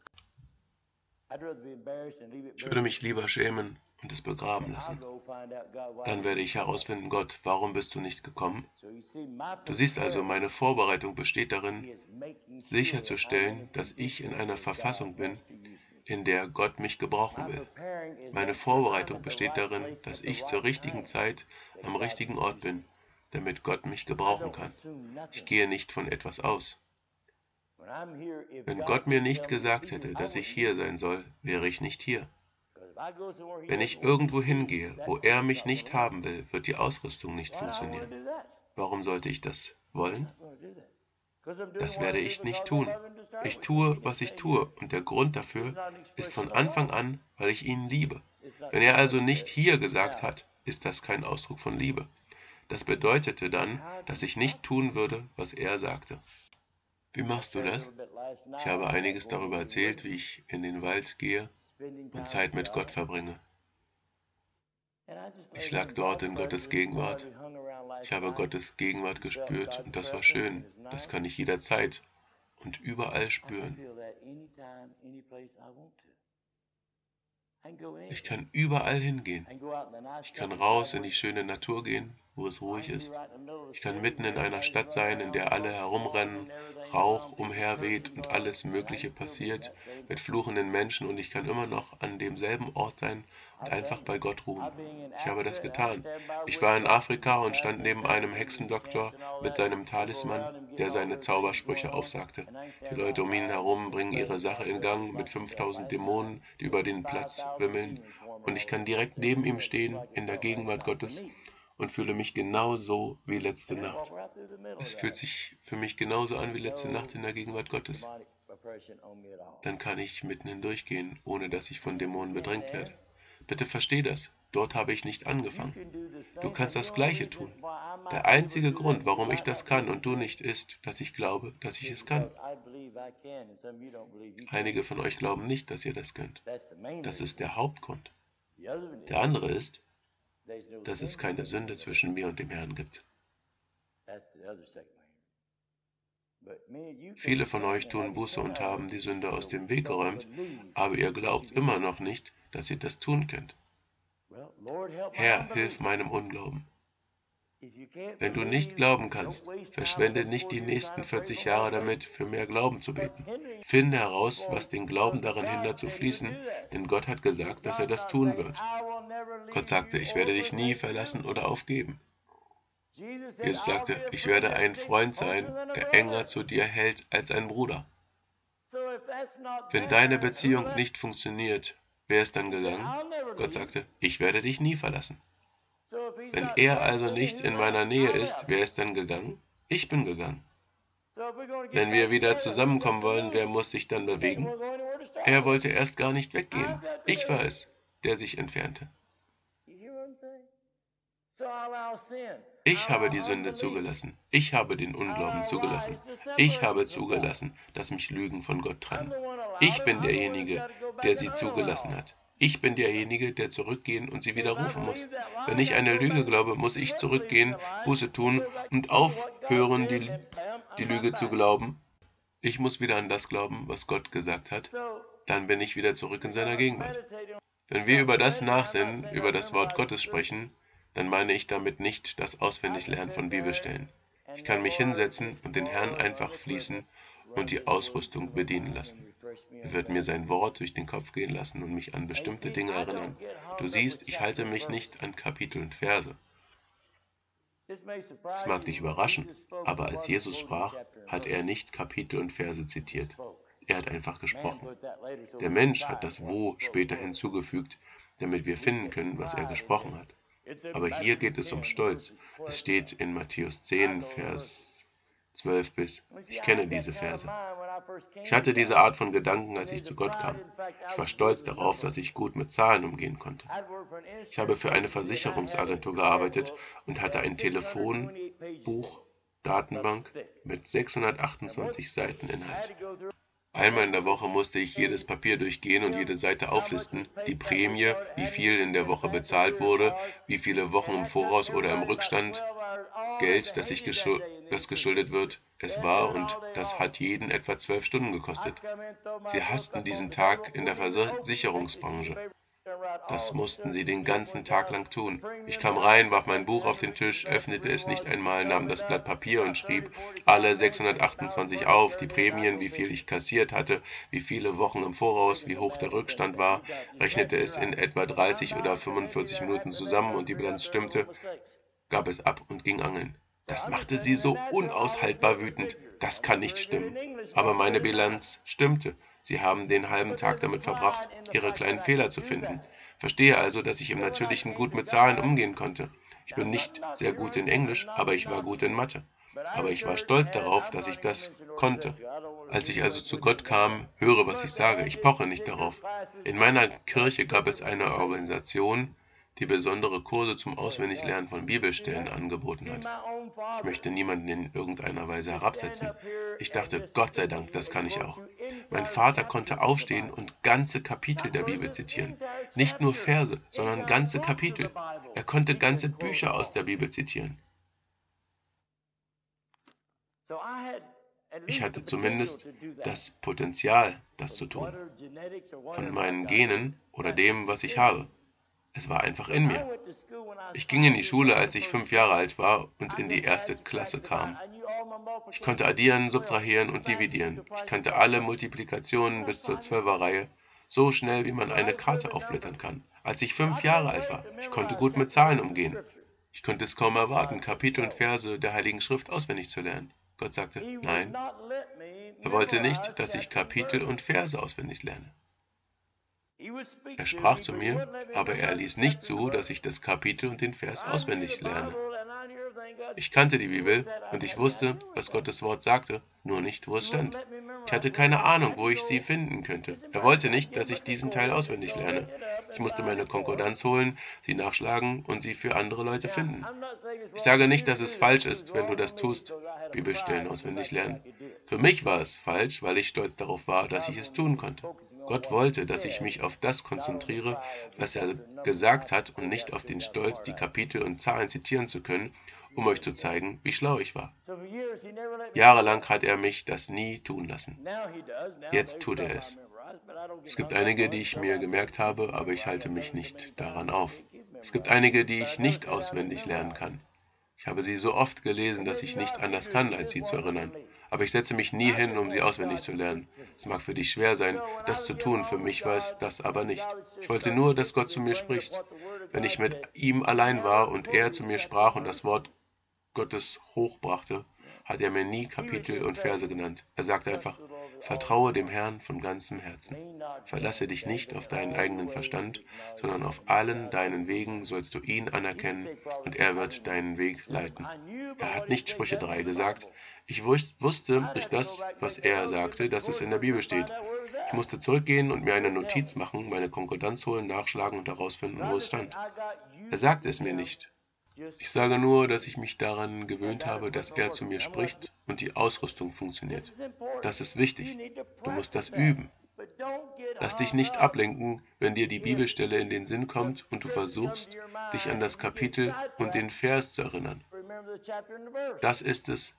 Ich würde mich lieber schämen und es begraben lassen. Dann werde ich herausfinden, Gott, warum bist du nicht gekommen? Du siehst also, meine Vorbereitung besteht darin, sicherzustellen, dass ich in einer Verfassung bin, in der Gott mich gebrauchen will. Meine Vorbereitung besteht darin, dass ich zur richtigen Zeit am richtigen Ort bin, damit Gott mich gebrauchen kann. Ich gehe nicht von etwas aus. Wenn Gott mir nicht gesagt hätte, dass ich hier sein soll, wäre ich nicht hier. Wenn ich irgendwo hingehe, wo er mich nicht haben will, wird die Ausrüstung nicht funktionieren. Warum sollte ich das wollen? Das werde ich nicht tun. Ich tue, was ich tue, und der Grund dafür ist von Anfang an, weil ich ihn liebe. Wenn er also nicht hier gesagt hat, ist das kein Ausdruck von Liebe. Das bedeutete dann, dass ich nicht tun würde, was er sagte. Wie machst du das? Ich habe einiges darüber erzählt, wie ich in den Wald gehe und Zeit mit Gott verbringe. Ich lag dort in Gottes Gegenwart. Ich habe Gottes Gegenwart gespürt und das war schön. Das kann ich jederzeit und überall spüren. Ich kann überall hingehen. Ich kann raus in die schöne Natur gehen, wo es ruhig ist. Ich kann mitten in einer Stadt sein, in der alle herumrennen, Rauch umherweht und alles Mögliche passiert mit fluchenden Menschen und ich kann immer noch an demselben Ort sein und einfach bei Gott ruhen. Ich habe das getan. Ich war in Afrika und stand neben einem Hexendoktor mit seinem Talisman, der seine Zaubersprüche aufsagte. Die Leute um ihn herum bringen ihre Sache in Gang mit 5000 Dämonen, die über den Platz wimmeln und ich kann direkt neben ihm stehen, in der Gegenwart Gottes und fühle mich genauso wie letzte Nacht. Es fühlt sich für mich genauso an wie letzte Nacht in der Gegenwart Gottes. Dann kann ich mitten hindurchgehen, ohne dass ich von Dämonen bedrängt werde. Bitte versteh das. Dort habe ich nicht angefangen. Du kannst das Gleiche tun. Der einzige Grund, warum ich das kann und du nicht, ist, dass ich glaube, dass ich es kann. Einige von euch glauben nicht, dass ihr das könnt. Das ist der Hauptgrund. Der andere ist, dass es keine Sünde zwischen mir und dem Herrn gibt. Viele von euch tun Buße und haben die Sünde aus dem Weg geräumt, aber ihr glaubt immer noch nicht, dass ihr das tun könnt. Herr, hilf meinem Unglauben. Wenn du nicht glauben kannst, verschwende nicht die nächsten 40 Jahre damit, für mehr Glauben zu beten. Finde heraus, was den Glauben daran hindert zu fließen, denn Gott hat gesagt, dass er das tun wird. Gott sagte, ich werde dich nie verlassen oder aufgeben. Jesus sagte, ich werde ein Freund sein, der enger zu dir hält als ein Bruder. Wenn deine Beziehung nicht funktioniert, wer ist dann gegangen? Gott sagte, ich werde dich nie verlassen. Wenn er also nicht in meiner Nähe ist, wer ist dann gegangen? Ich bin gegangen. Wenn wir wieder zusammenkommen wollen, wer muss sich dann bewegen? Er wollte erst gar nicht weggehen. Ich war es, der sich entfernte. Ich habe die Sünde zugelassen. Ich habe den Unglauben zugelassen. Ich habe zugelassen, dass mich Lügen von Gott trennen. Ich bin derjenige, der sie zugelassen hat. Ich bin derjenige, der zurückgehen und sie widerrufen muss. Wenn ich eine Lüge glaube, muss ich zurückgehen, Buße tun und aufhören, die Lüge zu glauben. Ich muss wieder an das glauben, was Gott gesagt hat. Dann bin ich wieder zurück in seiner Gegenwart. Wenn wir über das nachsinnen, über das Wort Gottes sprechen, dann meine ich damit nicht das Auswendiglernen von Bibelstellen. Ich kann mich hinsetzen und den Herrn einfach fließen und die Ausrüstung bedienen lassen. Er wird mir sein Wort durch den Kopf gehen lassen und mich an bestimmte Dinge erinnern. Du siehst, ich halte mich nicht an Kapitel und Verse. Es mag dich überraschen, aber als Jesus sprach, hat er nicht Kapitel und Verse zitiert. Er hat einfach gesprochen. Der Mensch hat das Wo später hinzugefügt, damit wir finden können, was er gesprochen hat. Aber hier geht es um Stolz. Es steht in Matthäus 10, Vers 12 bis. Ich kenne diese Verse. Ich hatte diese Art von Gedanken, als ich zu Gott kam. Ich war stolz darauf, dass ich gut mit Zahlen umgehen konnte. Ich habe für eine Versicherungsagentur gearbeitet und hatte ein Telefonbuch, Datenbank mit 628 Seiten Inhalt. Einmal in der Woche musste ich jedes Papier durchgehen und jede Seite auflisten, die Prämie, wie viel in der Woche bezahlt wurde, wie viele Wochen im Voraus oder im Rückstand, Geld, das geschuldet wird, es war, und das hat jeden etwa 12 Stunden gekostet. Sie hassten diesen Tag in der Versicherungsbranche. Das mussten sie den ganzen Tag lang tun. Ich kam rein, warf mein Buch auf den Tisch, öffnete es nicht einmal, nahm das Blatt Papier und schrieb alle 628 auf, die Prämien, wie viel ich kassiert hatte, wie viele Wochen im Voraus, wie hoch der Rückstand war, rechnete es in etwa 30 oder 45 Minuten zusammen und die Bilanz stimmte, gab es ab und ging angeln. Das machte sie so unaushaltbar wütend. Das kann nicht stimmen. Aber meine Bilanz stimmte. Sie haben den halben Tag damit verbracht, ihre kleinen Fehler zu finden. Verstehe also, dass ich im Natürlichen gut mit Zahlen umgehen konnte. Ich bin nicht sehr gut in Englisch, aber ich war gut in Mathe. Aber ich war stolz darauf, dass ich das konnte. Als ich also zu Gott kam, höre, was ich sage, ich poche nicht darauf. In meiner Kirche gab es eine Organisation, die besondere Kurse zum Auswendiglernen von Bibelstellen angeboten hat. Ich möchte niemanden in irgendeiner Weise herabsetzen. Ich dachte, Gott sei Dank, das kann ich auch. Mein Vater konnte aufstehen und ganze Kapitel der Bibel zitieren. Nicht nur Verse, sondern ganze Kapitel. Er konnte ganze Bücher aus der Bibel zitieren. Ich hatte zumindest das Potenzial, das zu tun. Von meinen Genen oder dem, was ich habe. Es war einfach in mir. Ich ging in die Schule, als ich 5 Jahre alt war und in die 1. Klasse kam. Ich konnte addieren, subtrahieren und dividieren. Ich kannte alle Multiplikationen bis zur 12er-Reihe, so schnell, wie man eine Karte aufblättern kann. Als ich 5 Jahre alt war, ich konnte gut mit Zahlen umgehen. Ich konnte es kaum erwarten, Kapitel und Verse der Heiligen Schrift auswendig zu lernen. Gott sagte, nein, er wollte nicht, dass ich Kapitel und Verse auswendig lerne. Er sprach zu mir, aber er ließ nicht zu, dass ich das Kapitel und den Vers auswendig lerne. Ich kannte die Bibel und ich wusste, was Gottes Wort sagte, nur nicht, wo es stand. Ich hatte keine Ahnung, wo ich sie finden könnte. Er wollte nicht, dass ich diesen Teil auswendig lerne. Ich musste meine Konkordanz holen, sie nachschlagen und sie für andere Leute finden. Ich sage nicht, dass es falsch ist, wenn du das tust, Bibelstellen auswendig lernen. Für mich war es falsch, weil ich stolz darauf war, dass ich es tun konnte. Gott wollte, dass ich mich auf das konzentriere, was er gesagt hat, und nicht auf den Stolz, die Kapitel und Zahlen zitieren zu können, um euch zu zeigen, wie schlau ich war. Jahrelang hat er mich das nie tun lassen. Jetzt tut er es. Es gibt einige, die ich mir gemerkt habe, aber ich halte mich nicht daran auf. Es gibt einige, die ich nicht auswendig lernen kann. Ich habe sie so oft gelesen, dass ich nicht anders kann, als sie zu erinnern. Aber ich setze mich nie hin, um sie auswendig zu lernen. Es mag für dich schwer sein, das zu tun, für mich war es das aber nicht. Ich wollte nur, dass Gott zu mir spricht. Wenn ich mit ihm allein war und er zu mir sprach und das Wort Gottes hochbrachte, hat er mir nie Kapitel und Verse genannt. Er sagte einfach, vertraue dem Herrn von ganzem Herzen. Verlasse dich nicht auf deinen eigenen Verstand, sondern auf allen deinen Wegen sollst du ihn anerkennen und er wird deinen Weg leiten. Er hat nicht Sprüche 3 gesagt. Ich wusste durch das, was er sagte, dass es in der Bibel steht. Ich musste zurückgehen und mir eine Notiz machen, meine Konkordanz holen, nachschlagen und herausfinden, wo es stand. Er sagte es mir nicht. Ich sage nur, dass ich mich daran gewöhnt habe, dass er zu mir spricht und die Ausrüstung funktioniert. Das ist wichtig. Du musst das üben. Lass dich nicht ablenken, wenn dir die Bibelstelle in den Sinn kommt und du versuchst, dich an das Kapitel und den Vers zu erinnern. Das ist es,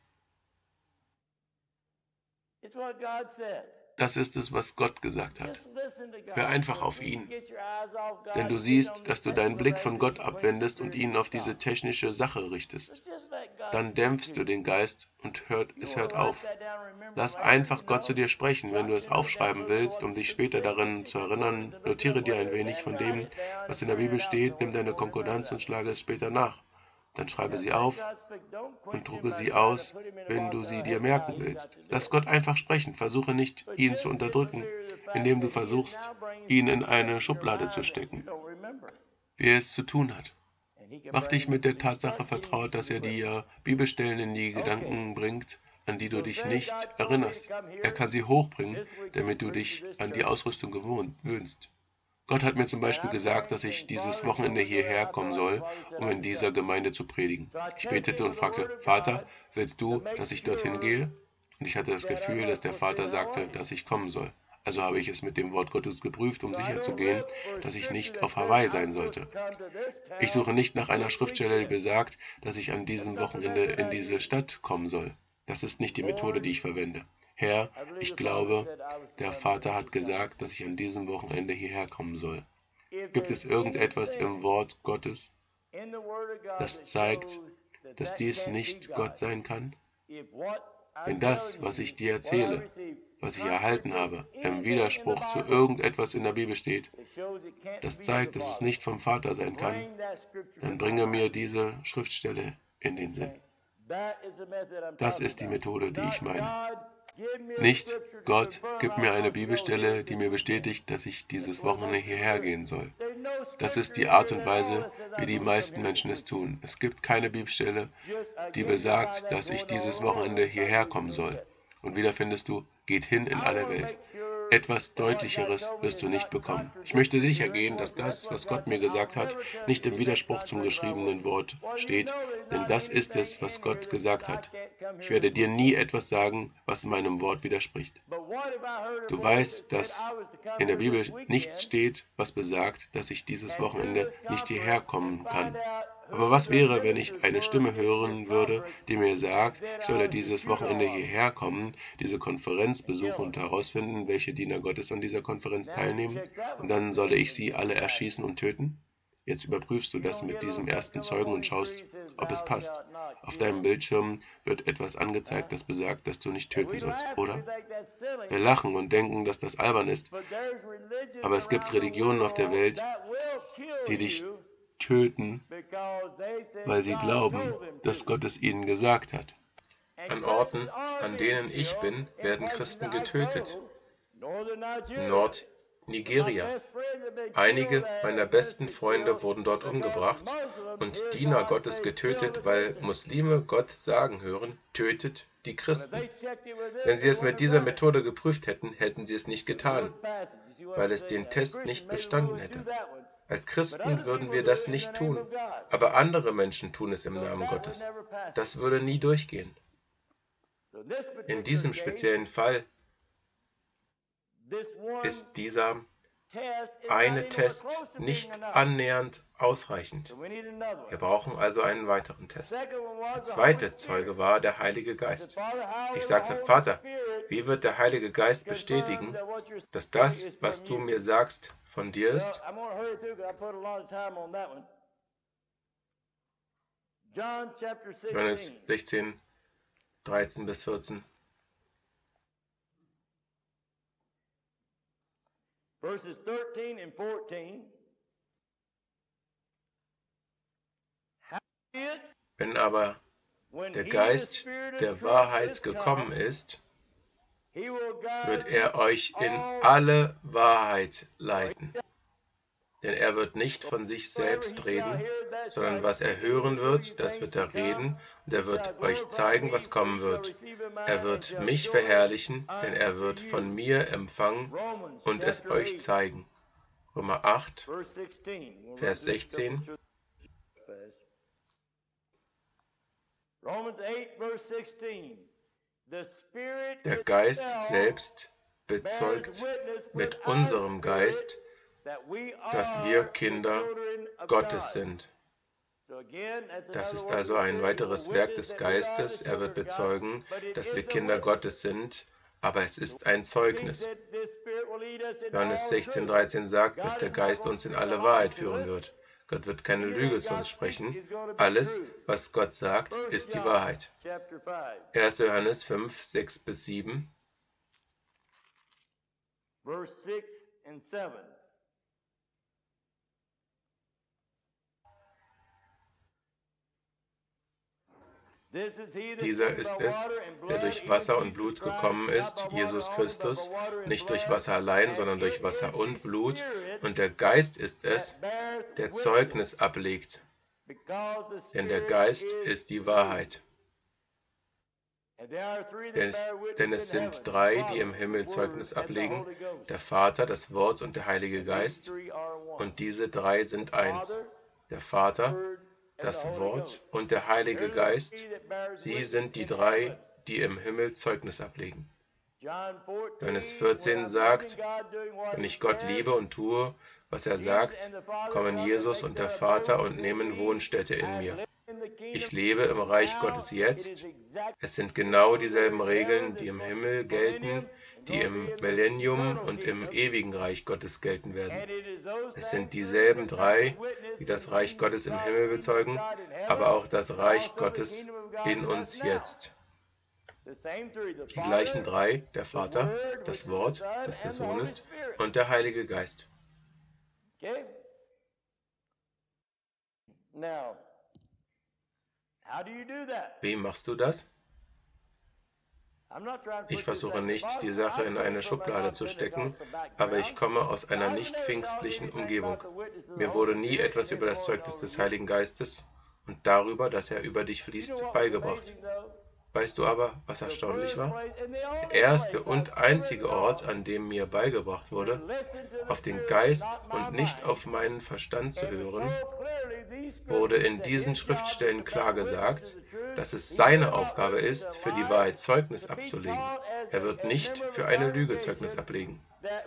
was Gott gesagt hat. Hör einfach auf ihn. Denn du siehst, dass du deinen Blick von Gott abwendest und ihn auf diese technische Sache richtest. Dann dämpfst du den Geist und es hört auf. Lass einfach Gott zu dir sprechen. Wenn du es aufschreiben willst, um dich später daran zu erinnern, notiere dir ein wenig von dem, was in der Bibel steht, nimm deine Konkordanz und schlage es später nach. Dann schreibe sie auf und drucke sie aus, wenn du sie dir merken willst. Lass Gott einfach sprechen. Versuche nicht, ihn zu unterdrücken, indem du versuchst, ihn in eine Schublade zu stecken, wie er es zu tun hat. Mach dich mit der Tatsache vertraut, dass er dir Bibelstellen in die Gedanken bringt, an die du dich nicht erinnerst. Er kann sie hochbringen, damit du dich an die Ausrüstung gewöhnst. Gott hat mir zum Beispiel gesagt, dass ich dieses Wochenende hierher kommen soll, um in dieser Gemeinde zu predigen. Ich betete und fragte, Vater, willst du, dass ich dorthin gehe? Und ich hatte das Gefühl, dass der Vater sagte, dass ich kommen soll. Also habe ich es mit dem Wort Gottes geprüft, um sicherzugehen, dass ich nicht auf Hawaii sein sollte. Ich suche nicht nach einer Schriftstelle, die besagt, dass ich an diesem Wochenende in diese Stadt kommen soll. Das ist nicht die Methode, die ich verwende. Herr, ich glaube, der Vater hat gesagt, dass ich an diesem Wochenende hierher kommen soll. Gibt es irgendetwas im Wort Gottes, das zeigt, dass dies nicht Gott sein kann? Wenn das, was ich dir erzähle, was ich erhalten habe, im Widerspruch zu irgendetwas in der Bibel steht, das zeigt, dass es nicht vom Vater sein kann, dann bringe mir diese Schriftstelle in den Sinn. Das ist die Methode, die ich meine. Nicht, Gott, gib mir eine Bibelstelle, die mir bestätigt, dass ich dieses Wochenende hierher gehen soll. Das ist die Art und Weise, wie die meisten Menschen es tun. Es gibt keine Bibelstelle, die besagt, dass ich dieses Wochenende hierher kommen soll. Und wieder findest du, geht hin in alle Welt. Etwas Deutlicheres wirst du nicht bekommen. Ich möchte sicher gehen, dass das, was Gott mir gesagt hat, nicht im Widerspruch zum geschriebenen Wort steht, denn das ist es, was Gott gesagt hat. Ich werde dir nie etwas sagen, was meinem Wort widerspricht. Du weißt, dass in der Bibel nichts steht, was besagt, dass ich dieses Wochenende nicht hierher kommen kann. Aber was wäre, wenn ich eine Stimme hören würde, die mir sagt, ich solle dieses Wochenende hierher kommen, diese Konferenz besuchen und herausfinden, welche Diener Gottes an dieser Konferenz teilnehmen, und dann solle ich sie alle erschießen und töten? Jetzt überprüfst du das mit diesem ersten Zeugen und schaust, ob es passt. Auf deinem Bildschirm wird etwas angezeigt, das besagt, dass du nicht töten sollst, oder? Wir lachen und denken, dass das albern ist, aber es gibt Religionen auf der Welt, die dich töten, weil sie glauben, dass Gott es ihnen gesagt hat. An Orten, an denen ich bin, werden Christen getötet. Nordnigeria. Einige meiner besten Freunde wurden dort umgebracht und Diener Gottes getötet, weil Muslime Gott sagen hören, tötet die Christen. Wenn sie es mit dieser Methode geprüft hätten, hätten sie es nicht getan, weil es den Test nicht bestanden hätte. Als Christen würden wir das nicht tun, aber andere Menschen tun es im Namen Gottes. Das würde nie durchgehen. In diesem speziellen Fall ist dieser eine Test nicht annähernd ausreichend. Wir brauchen also einen weiteren Test. Der zweite Zeuge war der Heilige Geist. Ich sagte, Vater, wie wird der Heilige Geist bestätigen, dass das, was du mir sagst, von dir ist? Johannes 16, 13 bis 14. Verses 13 and 14. Wenn aber der Geist der Wahrheit gekommen ist, wird er euch in alle Wahrheit leiten. Denn er wird nicht von sich selbst reden, sondern was er hören wird, das wird er reden, und er wird euch zeigen, was kommen wird. Er wird mich verherrlichen, denn er wird von mir empfangen und es euch zeigen. Römer 8, Vers 16. Der Geist selbst bezeugt mit unserem Geist, dass wir Kinder Gottes sind. Das ist also ein weiteres Werk des Geistes. Er wird bezeugen, dass wir Kinder Gottes sind, aber es ist ein Zeugnis. Johannes 16, 13 sagt, dass der Geist uns in alle Wahrheit führen wird. Gott wird keine Lüge zu uns sprechen. Alles, was Gott sagt, ist die Wahrheit. 1. Johannes 5, 6 bis 7. Verse 6 and 7. Dieser ist es, der durch Wasser und Blut gekommen ist, Jesus Christus, nicht durch Wasser allein, sondern durch Wasser und Blut. Und der Geist ist es, der Zeugnis ablegt, denn der Geist ist die Wahrheit. Denn es sind drei, die im Himmel Zeugnis ablegen, der Vater, das Wort und der Heilige Geist, und diese drei sind eins. Der Vater, das Wort und der Heilige Geist, sie sind die drei, die im Himmel Zeugnis ablegen. Johannes 14 sagt, wenn ich Gott liebe und tue, was er sagt, kommen Jesus und der Vater und nehmen Wohnstätte in mir. Ich lebe im Reich Gottes jetzt. Es sind genau dieselben Regeln, die im Himmel gelten, die im Millennium und im ewigen Reich Gottes gelten werden. Es sind dieselben drei, die das Reich Gottes im Himmel bezeugen, aber auch das Reich Gottes in uns jetzt. Die gleichen drei, der Vater, das Wort, das der Sohn ist, und der Heilige Geist. Okay? Now, how do you do that? Wie machst du das? Ich versuche nicht, die Sache in eine Schublade zu stecken, aber ich komme aus einer nicht pfingstlichen Umgebung. Mir wurde nie etwas über das Zeugnis des Heiligen Geistes und darüber, dass er über dich fließt, beigebracht. Weißt du aber, was erstaunlich war? Der erste und einzige Ort, an dem mir beigebracht wurde, auf den Geist und nicht auf meinen Verstand zu hören, wurde in diesen Schriftstellen klar gesagt, dass es seine Aufgabe ist, für die Wahrheit Zeugnis abzulegen. Er wird nicht für eine Lüge Zeugnis ablegen.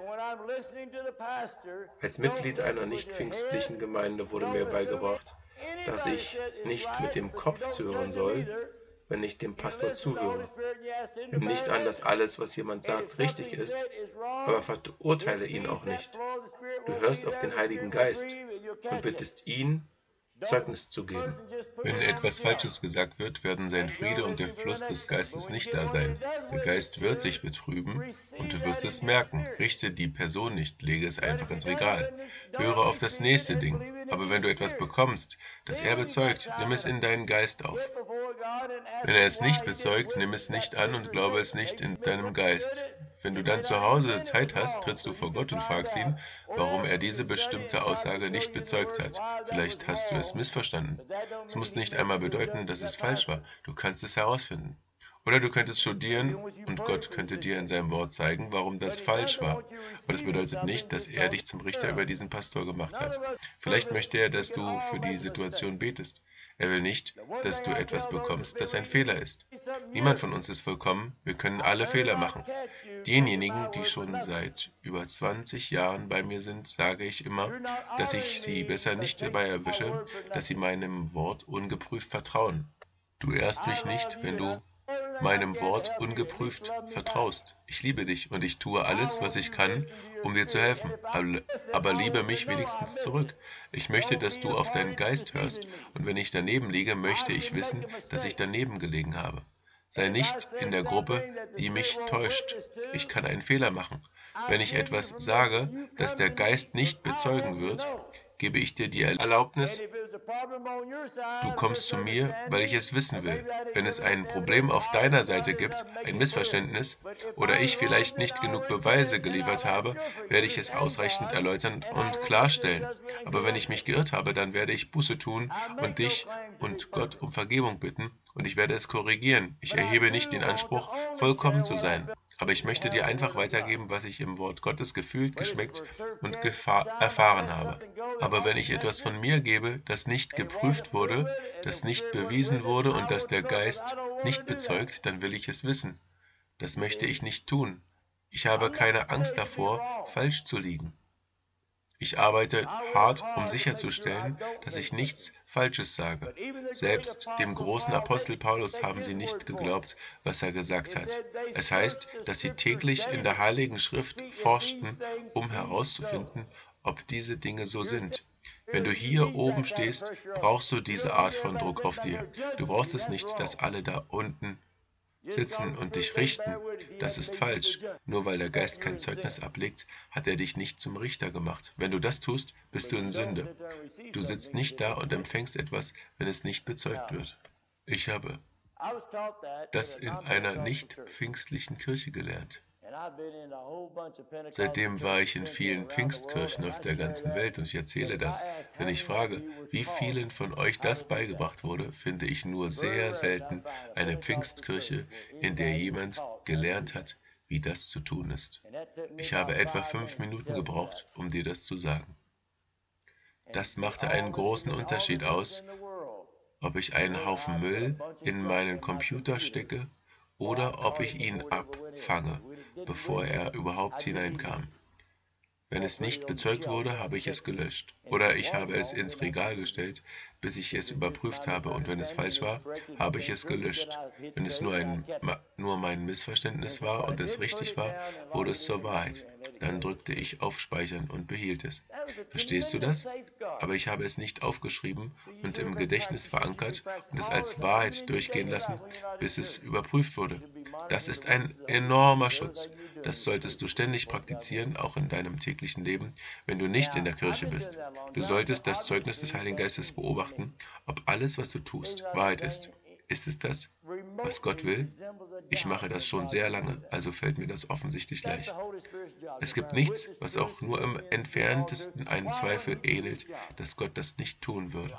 Als Mitglied einer nicht pfingstlichen Gemeinde wurde mir beigebracht, dass ich nicht mit dem Kopf zuhören soll, wenn ich dem Pastor zuhöre. Nimm nicht an, dass alles, was jemand sagt, richtig ist, aber verurteile ihn auch nicht. Du hörst auf den Heiligen Geist und bittest ihn, Zeugnis zu geben. Wenn etwas Falsches gesagt wird, werden sein Friede und der Fluss des Geistes nicht da sein. Der Geist wird sich betrüben und du wirst es merken. Richte die Person nicht, lege es einfach ins Regal. Höre auf das nächste Ding. Aber wenn du etwas bekommst, das er bezeugt, nimm es in deinen Geist auf. Wenn er es nicht bezeugt, nimm es nicht an und glaube es nicht in deinem Geist. Wenn du dann zu Hause Zeit hast, trittst du vor Gott und fragst ihn, warum er diese bestimmte Aussage nicht bezeugt hat. Vielleicht hast du es missverstanden. Es muss nicht einmal bedeuten, dass es falsch war. Du kannst es herausfinden. Oder du könntest studieren und Gott könnte dir in seinem Wort zeigen, warum das falsch war. Aber das bedeutet nicht, dass er dich zum Richter über diesen Pastor gemacht hat. Vielleicht möchte er, dass du für die Situation betest. Er will nicht, dass du etwas bekommst, das ein Fehler ist. Niemand von uns ist vollkommen, wir können alle Fehler machen. Denjenigen, die schon seit über 20 Jahren bei mir sind, sage ich immer, dass ich sie besser nicht dabei erwische, dass sie meinem Wort ungeprüft vertrauen. Du ehrst mich nicht, wenn du meinem Wort ungeprüft vertraust. Ich liebe dich und ich tue alles, was ich kann, um dir zu helfen. Aber liebe mich wenigstens zurück. Ich möchte, dass du auf deinen Geist hörst, und wenn ich daneben liege, möchte ich wissen, dass ich daneben gelegen habe. Sei nicht in der Gruppe, die mich täuscht. Ich kann einen Fehler machen. Wenn ich etwas sage, das der Geist nicht bezeugen wird, gebe ich dir die Erlaubnis, du kommst zu mir, weil ich es wissen will. Wenn es ein Problem auf deiner Seite gibt, ein Missverständnis, oder ich vielleicht nicht genug Beweise geliefert habe, werde ich es ausreichend erläutern und klarstellen. Aber wenn ich mich geirrt habe, dann werde ich Buße tun und dich und Gott um Vergebung bitten, und ich werde es korrigieren. Ich erhebe nicht den Anspruch, vollkommen zu sein. Aber ich möchte dir einfach weitergeben, was ich im Wort Gottes gefühlt, geschmeckt und erfahren habe. Aber wenn ich etwas von mir gebe, das nicht geprüft wurde, das nicht bewiesen wurde und das der Geist nicht bezeugt, dann will ich es wissen. Das möchte ich nicht tun. Ich habe keine Angst davor, falsch zu liegen. Ich arbeite hart, um sicherzustellen, dass ich nichts Falsches sage. Selbst dem großen Apostel Paulus haben sie nicht geglaubt, was er gesagt hat. Es heißt, dass sie täglich in der Heiligen Schrift forschten, um herauszufinden, ob diese Dinge so sind. Wenn du hier oben stehst, brauchst du diese Art von Druck auf dir. Du brauchst es nicht, dass alle da unten sitzen und dich richten. Das ist falsch. Nur weil der Geist kein Zeugnis ablegt, hat er dich nicht zum Richter gemacht. Wenn du das tust, bist du in Sünde. Du sitzt nicht da und empfängst etwas, wenn es nicht bezeugt wird. Ich habe das in einer nicht pfingstlichen Kirche gelernt. Seitdem war ich in vielen Pfingstkirchen auf der ganzen Welt und ich erzähle das. Wenn ich frage, wie vielen von euch das beigebracht wurde, finde ich nur sehr selten eine Pfingstkirche, in der jemand gelernt hat, wie das zu tun ist. Ich habe etwa 5 Minuten gebraucht, um dir das zu sagen. Das machte einen großen Unterschied aus, ob ich einen Haufen Müll in meinen Computer stecke oder ob ich ihn abfange, bevor er überhaupt hineinkam. Wenn es nicht bezeugt wurde, habe ich es gelöscht. Oder ich habe es ins Regal gestellt, bis ich es überprüft habe, und wenn es falsch war, habe ich es gelöscht. Wenn es nur mein Missverständnis war und es richtig war, wurde es zur Wahrheit. Dann drückte ich auf Speichern und behielt es. Verstehst du das? Aber ich habe es nicht aufgeschrieben und im Gedächtnis verankert und es als Wahrheit durchgehen lassen, bis es überprüft wurde. Das ist ein enormer Schutz. Das solltest du ständig praktizieren, auch in deinem täglichen Leben, wenn du nicht in der Kirche bist. Du solltest das Zeugnis des Heiligen Geistes beobachten, ob alles, was du tust, Wahrheit ist. Ist es das, was Gott will? Ich mache das schon sehr lange, also fällt mir das offensichtlich leicht. Es gibt nichts, was auch nur im entferntesten einen Zweifel ähnelt, dass Gott das nicht tun würde.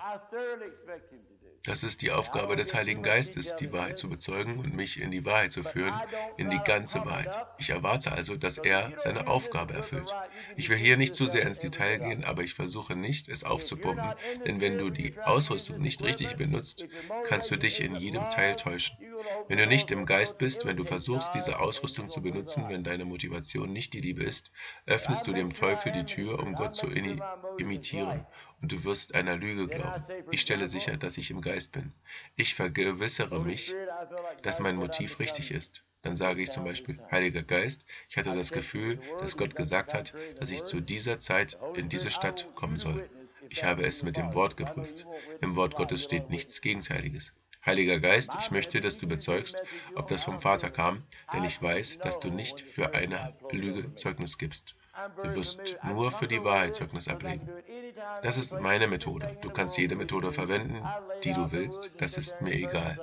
Das ist die Aufgabe des Heiligen Geistes, die Wahrheit zu bezeugen und mich in die Wahrheit zu führen, in die ganze Wahrheit. Ich erwarte also, dass er seine Aufgabe erfüllt. Ich will hier nicht zu sehr ins Detail gehen, aber ich versuche nicht, es aufzupumpen, denn wenn du die Ausrüstung nicht richtig benutzt, kannst du dich in jedem Teil täuschen. Wenn du nicht im Geist bist, wenn du versuchst, diese Ausrüstung zu benutzen, wenn deine Motivation nicht die Liebe ist, öffnest du dem Teufel die Tür, um Gott zu imitieren, und du wirst einer Lüge glauben. Ich stelle sicher, dass ich im Geist bin. Ich vergewissere mich, dass mein Motiv richtig ist. Dann sage ich zum Beispiel, Heiliger Geist, ich hatte das Gefühl, dass Gott gesagt hat, dass ich zu dieser Zeit in diese Stadt kommen soll. Ich habe es mit dem Wort geprüft. Im Wort Gottes steht nichts Gegenteiliges. Heiliger Geist, ich möchte, dass du bezeugst, ob das vom Vater kam, denn ich weiß, dass du nicht für eine Lüge Zeugnis gibst. Du wirst nur für die Wahrheit Zeugnis ablegen. Das ist meine Methode. Du kannst jede Methode verwenden, die du willst. Das ist mir egal.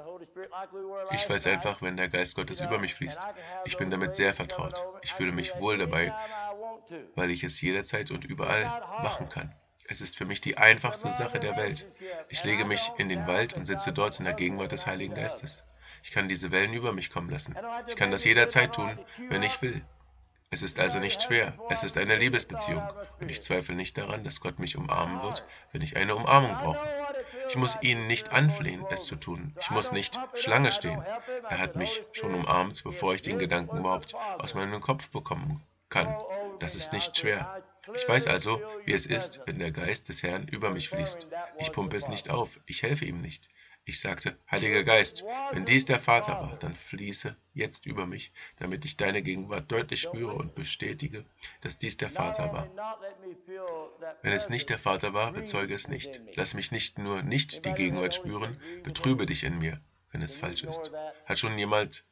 Ich weiß einfach, wenn der Geist Gottes über mich fließt. Ich bin damit sehr vertraut. Ich fühle mich wohl dabei, weil ich es jederzeit und überall machen kann. Es ist für mich die einfachste Sache der Welt. Ich lege mich in den Wald und sitze dort in der Gegenwart des Heiligen Geistes. Ich kann diese Wellen über mich kommen lassen. Ich kann das jederzeit tun, wenn ich will. Es ist also nicht schwer. Es ist eine Liebesbeziehung. Und ich zweifle nicht daran, dass Gott mich umarmen wird, wenn ich eine Umarmung brauche. Ich muss ihn nicht anflehen, es zu tun. Ich muss nicht Schlange stehen. Er hat mich schon umarmt, bevor ich den Gedanken überhaupt aus meinem Kopf bekommen kann. Das ist nicht schwer. Ich weiß also, wie es ist, wenn der Geist des Herrn über mich fließt. Ich pumpe es nicht auf. Ich helfe ihm nicht. Ich sagte, Heiliger Geist, wenn dies der Vater war, dann fließe jetzt über mich, damit ich deine Gegenwart deutlich spüre und bestätige, dass dies der Vater war. Wenn es nicht der Vater war, bezeuge es nicht. Lass mich nicht nur nicht die Gegenwart spüren, betrübe dich in mir, wenn es falsch ist. Hat schon jemand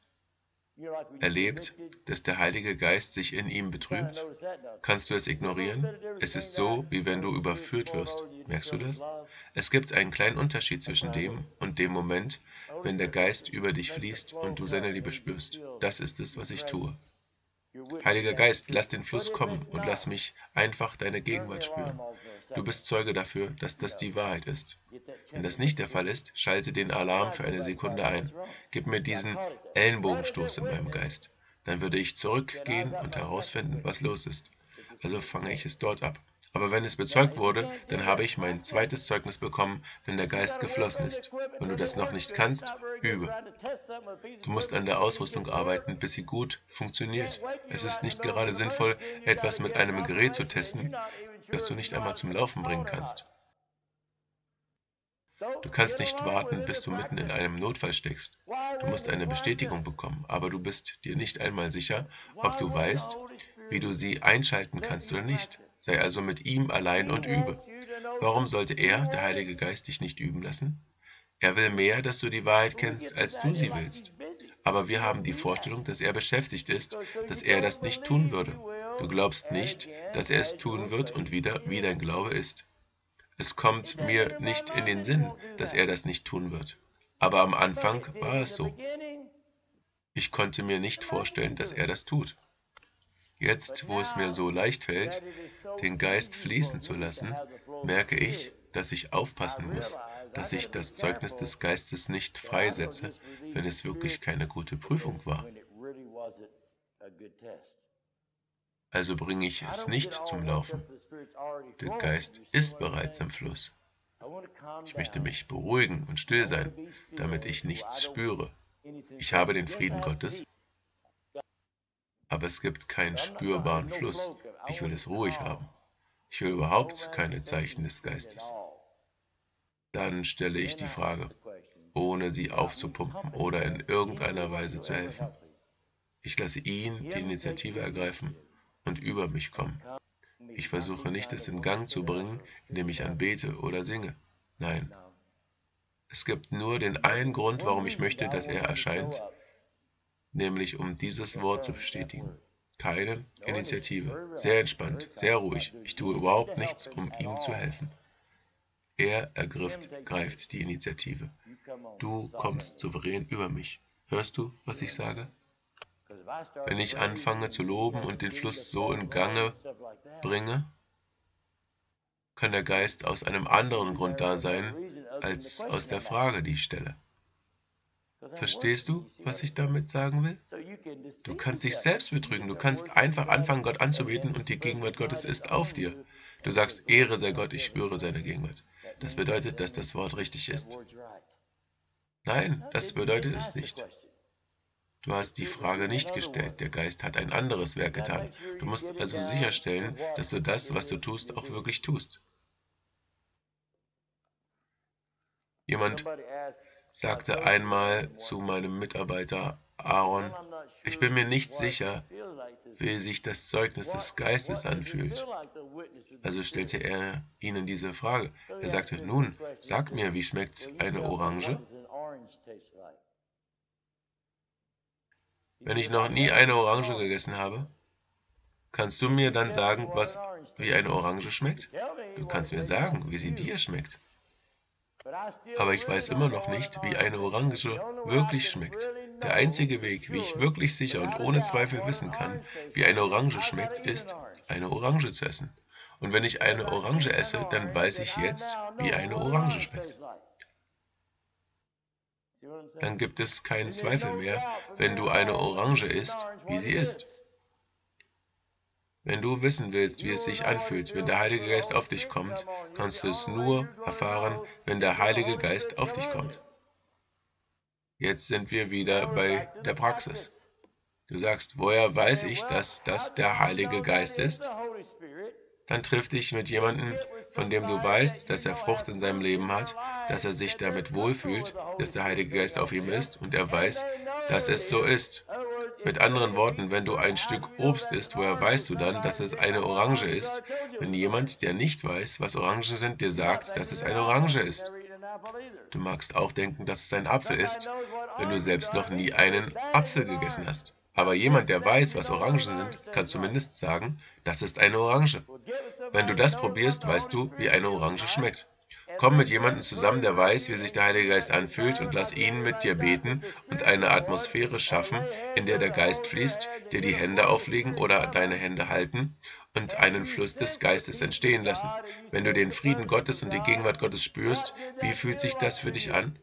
erlebt, dass der Heilige Geist sich in ihm betrübt? Kannst du es ignorieren? Es ist so, wie wenn du überführt wirst. Merkst du das? Es gibt einen kleinen Unterschied zwischen dem und dem Moment, wenn der Geist über dich fließt und du seine Liebe spürst. Das ist es, was ich tue. Heiliger Geist, lass den Fluss kommen und lass mich einfach deine Gegenwart spüren. Du bist Zeuge dafür, dass das die Wahrheit ist. Wenn das nicht der Fall ist, schalte den Alarm für eine Sekunde ein. Gib mir diesen Ellenbogenstoß in meinem Geist. Dann würde ich zurückgehen und herausfinden, was los ist. Also fange ich es dort ab. Aber wenn es bezeugt wurde, dann habe ich mein zweites Zeugnis bekommen, wenn der Geist geflossen ist. Wenn du das noch nicht kannst, übe. Du musst an der Ausrüstung arbeiten, bis sie gut funktioniert. Es ist nicht gerade sinnvoll, etwas mit einem Gerät zu testen, das du nicht einmal zum Laufen bringen kannst. Du kannst nicht warten, bis du mitten in einem Notfall steckst. Du musst eine Bestätigung bekommen, aber du bist dir nicht einmal sicher, ob du weißt, wie du sie einschalten kannst oder nicht. Sei also mit ihm allein und übe. Warum sollte er, der Heilige Geist, dich nicht üben lassen? Er will mehr, dass du die Wahrheit kennst, als du sie willst. Aber wir haben die Vorstellung, dass er beschäftigt ist, dass er das nicht tun würde. Du glaubst nicht, dass er es tun wird und wieder, wie dein Glaube ist. Es kommt mir nicht in den Sinn, dass er das nicht tun wird. Aber am Anfang war es so. Ich konnte mir nicht vorstellen, dass er das tut. Jetzt, wo es mir so leicht fällt, den Geist fließen zu lassen, merke ich, dass ich aufpassen muss, dass ich das Zeugnis des Geistes nicht freisetze, wenn es wirklich keine gute Prüfung war. Also bringe ich es nicht zum Laufen. Der Geist ist bereits im Fluss. Ich möchte mich beruhigen und still sein, damit ich nichts spüre. Ich habe den Frieden Gottes, aber es gibt keinen spürbaren Fluss. Ich will es ruhig haben. Ich will überhaupt keine Zeichen des Geistes. Dann stelle ich die Frage, ohne sie aufzupumpen oder in irgendeiner Weise zu helfen. Ich lasse ihn die Initiative ergreifen und über mich kommen. Ich versuche nicht, es in Gang zu bringen, indem ich anbete oder singe. Nein. Es gibt nur den einen Grund, warum ich möchte, dass er erscheint, nämlich um dieses Wort zu bestätigen. Keine Initiative. Sehr entspannt, sehr ruhig. Ich tue überhaupt nichts, um ihm zu helfen. Er greift die Initiative. Du kommst souverän über mich. Hörst du, was ich sage? Wenn ich anfange zu loben und den Fluss so in Gange bringe, kann der Geist aus einem anderen Grund da sein, als aus der Frage, die ich stelle. Verstehst du, was ich damit sagen will? Du kannst dich selbst betrügen. Du kannst einfach anfangen, Gott anzubeten und die Gegenwart Gottes ist auf dir. Du sagst, Ehre sei Gott, ich spüre seine Gegenwart. Das bedeutet, dass das Wort richtig ist. Nein, das bedeutet es nicht. Du hast die Frage nicht gestellt. Der Geist hat ein anderes Werk getan. Du musst also sicherstellen, dass du das, was du tust, auch wirklich tust. Jemand sagte einmal zu meinem Mitarbeiter Aaron, ich bin mir nicht sicher, wie sich das Zeugnis des Geistes anfühlt. Also stellte er ihnen diese Frage. Er sagte, nun, sag mir, wie schmeckt eine Orange? Wenn ich noch nie eine Orange gegessen habe, kannst du mir dann sagen, wie eine Orange schmeckt? Du kannst mir sagen, wie sie dir schmeckt. Aber ich weiß immer noch nicht, wie eine Orange wirklich schmeckt. Der einzige Weg, wie ich wirklich sicher und ohne Zweifel wissen kann, wie eine Orange schmeckt, ist, eine Orange zu essen. Und wenn ich eine Orange esse, dann weiß ich jetzt, wie eine Orange schmeckt. Dann gibt es keinen Zweifel mehr, wenn du eine Orange isst, wie sie ist. Wenn du wissen willst, wie es sich anfühlt, wenn der Heilige Geist auf dich kommt, kannst du es nur erfahren, wenn der Heilige Geist auf dich kommt. Jetzt sind wir wieder bei der Praxis. Du sagst, woher weiß ich, dass das der Heilige Geist ist? Dann triff dich mit jemandem, von dem du weißt, dass er Frucht in seinem Leben hat, dass er sich damit wohlfühlt, dass der Heilige Geist auf ihm ist und er weiß, dass es so ist. Mit anderen Worten, wenn du ein Stück Obst isst, woher weißt du dann, dass es eine Orange ist, wenn jemand, der nicht weiß, was Orangen sind, dir sagt, dass es eine Orange ist? Du magst auch denken, dass es ein Apfel ist, wenn du selbst noch nie einen Apfel gegessen hast. Aber jemand, der weiß, was Orangen sind, kann zumindest sagen, das ist eine Orange. Wenn du das probierst, weißt du, wie eine Orange schmeckt. Komm mit jemandem zusammen, der weiß, wie sich der Heilige Geist anfühlt, und lass ihn mit dir beten und eine Atmosphäre schaffen, in der der Geist fließt, dir die Hände auflegen oder deine Hände halten und einen Fluss des Geistes entstehen lassen. Wenn du den Frieden Gottes und die Gegenwart Gottes spürst, wie fühlt sich das für dich an?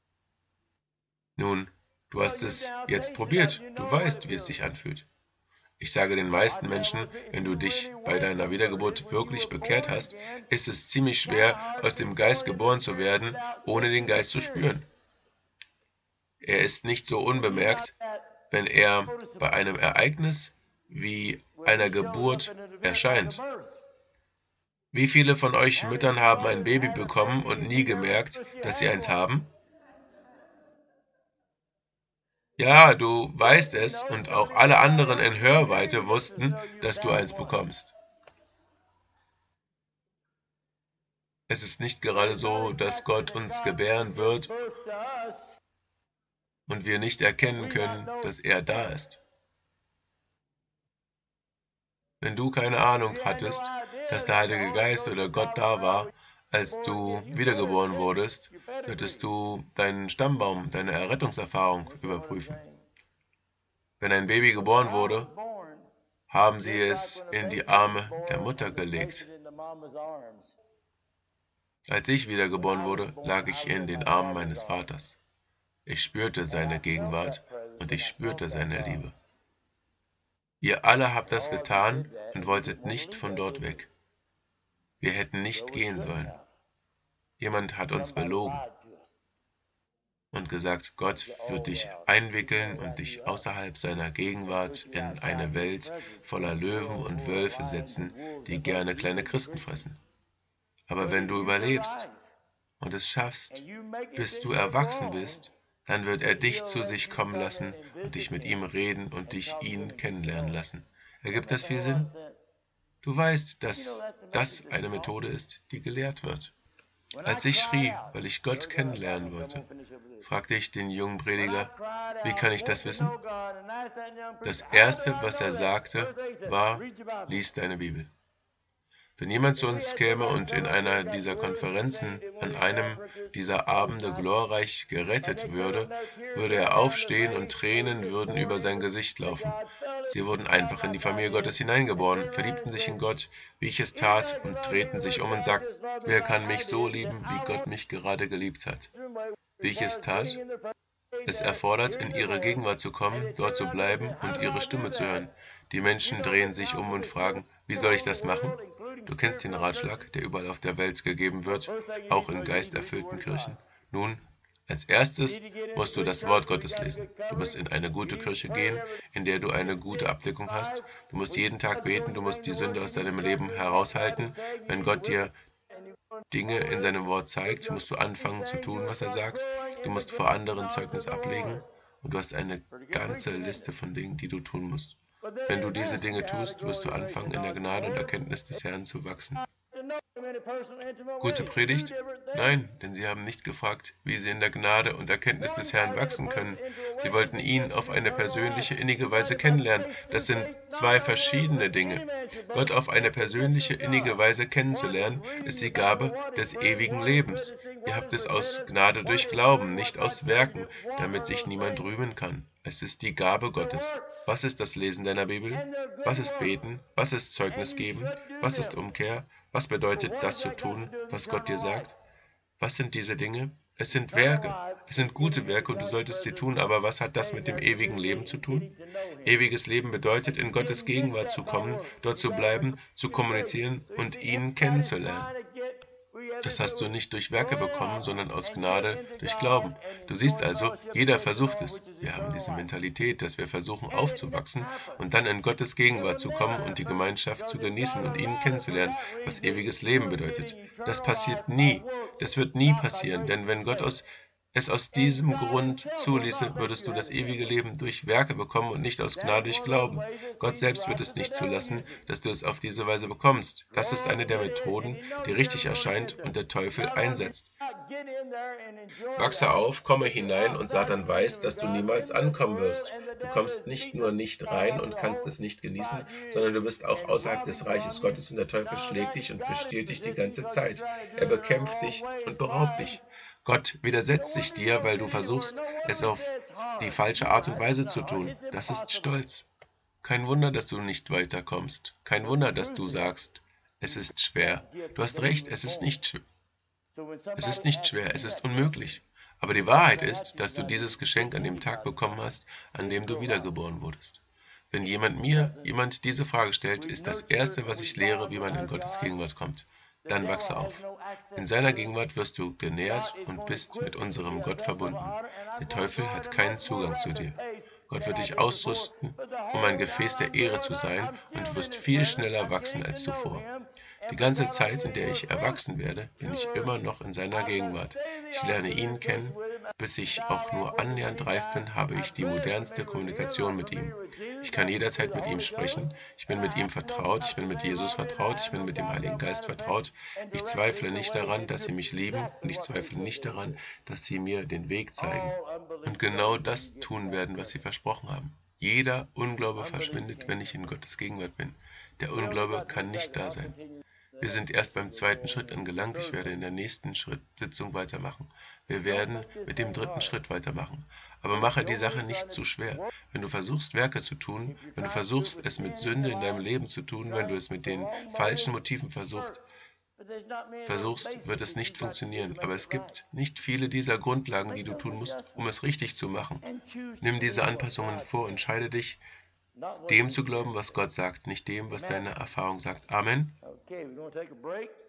Nun, du hast es jetzt probiert, du weißt, wie es sich anfühlt. Ich sage den meisten Menschen, wenn du dich bei deiner Wiedergeburt wirklich bekehrt hast, ist es ziemlich schwer, aus dem Geist geboren zu werden, ohne den Geist zu spüren. Er ist nicht so unbemerkt, wenn er bei einem Ereignis wie einer Geburt erscheint. Wie viele von euch Müttern haben ein Baby bekommen und nie gemerkt, dass sie eins haben? Ja, du weißt es und auch alle anderen in Hörweite wussten, dass du eins bekommst. Es ist nicht gerade so, dass Gott uns gebären wird und wir nicht erkennen können, dass er da ist. Wenn du keine Ahnung hattest, dass der Heilige Geist oder Gott da war, als du wiedergeboren wurdest, solltest du deinen Stammbaum, deine Errettungserfahrung überprüfen. Wenn ein Baby geboren wurde, haben sie es in die Arme der Mutter gelegt. Als ich wiedergeboren wurde, lag ich in den Armen meines Vaters. Ich spürte seine Gegenwart und ich spürte seine Liebe. Ihr alle habt das getan und wolltet nicht von dort weg. Wir hätten nicht gehen sollen. Jemand hat uns belogen und gesagt, Gott wird dich einwickeln und dich außerhalb seiner Gegenwart in eine Welt voller Löwen und Wölfe setzen, die gerne kleine Christen fressen. Aber wenn du überlebst und es schaffst, bis du erwachsen bist, dann wird er dich zu sich kommen lassen und dich mit ihm reden und dich ihn kennenlernen lassen. Ergibt das viel Sinn? Du weißt, dass das eine Methode ist, die gelehrt wird. Als ich schrie, weil ich Gott kennenlernen wollte, fragte ich den jungen Prediger, wie kann ich das wissen? Das Erste, was er sagte, war, lies deine Bibel. Wenn jemand zu uns käme und in einer dieser Konferenzen an einem dieser Abende glorreich gerettet würde, würde er aufstehen und Tränen würden über sein Gesicht laufen. Sie wurden einfach in die Familie Gottes hineingeboren, verliebten sich in Gott, wie ich es tat, und drehten sich um und sagten, wer kann mich so lieben, wie Gott mich gerade geliebt hat? Wie ich es tat? Es erfordert, in ihre Gegenwart zu kommen, dort zu bleiben und ihre Stimme zu hören. Die Menschen drehen sich um und fragen, wie soll ich das machen? Du kennst den Ratschlag, der überall auf der Welt gegeben wird, auch in geisterfüllten Kirchen. Nun, als erstes musst du das Wort Gottes lesen. Du musst in eine gute Kirche gehen, in der du eine gute Abdeckung hast. Du musst jeden Tag beten, du musst die Sünde aus deinem Leben heraushalten. Wenn Gott dir Dinge in seinem Wort zeigt, musst du anfangen zu tun, was er sagt. Du musst vor anderen Zeugnis ablegen und du hast eine ganze Liste von Dingen, die du tun musst. Wenn du diese Dinge tust, wirst du anfangen, in der Gnade und Erkenntnis des Herrn zu wachsen. Gute Predigt? Nein, denn sie haben nicht gefragt, wie sie in der Gnade und Erkenntnis des Herrn wachsen können. Sie wollten ihn auf eine persönliche, innige Weise kennenlernen. Das sind zwei verschiedene Dinge. Gott auf eine persönliche, innige Weise kennenzulernen, ist die Gabe des ewigen Lebens. Ihr habt es aus Gnade durch Glauben, nicht aus Werken, damit sich niemand rühmen kann. Es ist die Gabe Gottes. Was ist das Lesen deiner Bibel? Was ist Beten? Was ist Zeugnis geben? Was ist Umkehr? Was bedeutet das zu tun, was Gott dir sagt? Was sind diese Dinge? Es sind Werke. Es sind gute Werke und du solltest sie tun, aber was hat das mit dem ewigen Leben zu tun? Ewiges Leben bedeutet, in Gottes Gegenwart zu kommen, dort zu bleiben, zu kommunizieren und ihn kennenzulernen. Das hast du nicht durch Werke bekommen, sondern aus Gnade durch Glauben. Du siehst also, jeder versucht es. Wir haben diese Mentalität, dass wir versuchen aufzuwachsen und dann in Gottes Gegenwart zu kommen und die Gemeinschaft zu genießen und ihn kennenzulernen, was ewiges Leben bedeutet. Das passiert nie. Das wird nie passieren, denn wenn Gott es aus diesem Grund zuließe, würdest du das ewige Leben durch Werke bekommen und nicht aus Gnade durch Glauben. Gott selbst wird es nicht zulassen, dass du es auf diese Weise bekommst. Das ist eine der Methoden, die richtig erscheint und der Teufel einsetzt. Wachse auf, komme hinein und Satan weiß, dass du niemals ankommen wirst. Du kommst nicht nur nicht rein und kannst es nicht genießen, sondern du bist auch außerhalb des Reiches Gottes und der Teufel schlägt dich und bestiehlt dich die ganze Zeit. Er bekämpft dich und beraubt dich. Gott widersetzt sich dir, weil du versuchst, es auf die falsche Art und Weise zu tun. Das ist Stolz. Kein Wunder, dass du nicht weiterkommst. Kein Wunder, dass du sagst, es ist schwer. Du hast recht, es ist nicht schwer. Es ist nicht schwer, es ist unmöglich. Aber die Wahrheit ist, dass du dieses Geschenk an dem Tag bekommen hast, an dem du wiedergeboren wurdest. Wenn jemand diese Frage stellt, ist das Erste, was ich lehre, wie man in Gottes Gegenwart kommt. Dann wachse auf. In seiner Gegenwart wirst du genährt und bist mit unserem Gott verbunden. Der Teufel hat keinen Zugang zu dir. Gott wird dich ausrüsten, um ein Gefäß der Ehre zu sein, und du wirst viel schneller wachsen als zuvor. Die ganze Zeit, in der ich erwachsen werde, bin ich immer noch in seiner Gegenwart. Ich lerne ihn kennen. Bis ich auch nur annähernd reif bin, habe ich die modernste Kommunikation mit ihm. Ich kann jederzeit mit ihm sprechen. Ich bin mit ihm vertraut. Ich bin mit Jesus vertraut. Ich bin mit dem Heiligen Geist vertraut. Ich zweifle nicht daran, dass sie mich lieben, und ich zweifle nicht daran, dass sie mir den Weg zeigen und genau das tun werden, was sie versprochen haben. Jeder Unglaube verschwindet, wenn ich in Gottes Gegenwart bin. Der Unglaube kann nicht da sein. Wir sind erst beim zweiten Schritt angelangt. Ich werde in der nächsten Sitzung weitermachen. Wir werden mit dem dritten Schritt weitermachen. Aber mache die Sache nicht zu schwer. Wenn du versuchst, Werke zu tun, wenn du versuchst, es mit Sünde in deinem Leben zu tun, wenn du es mit den falschen Motiven versuchst, wird es nicht funktionieren. Aber es gibt nicht viele dieser Grundlagen, die du tun musst, um es richtig zu machen. Nimm diese Anpassungen vor, entscheide dich, dem zu glauben, was Gott sagt, nicht dem, was deine Erfahrung sagt. Amen. Okay, we're going to take a break.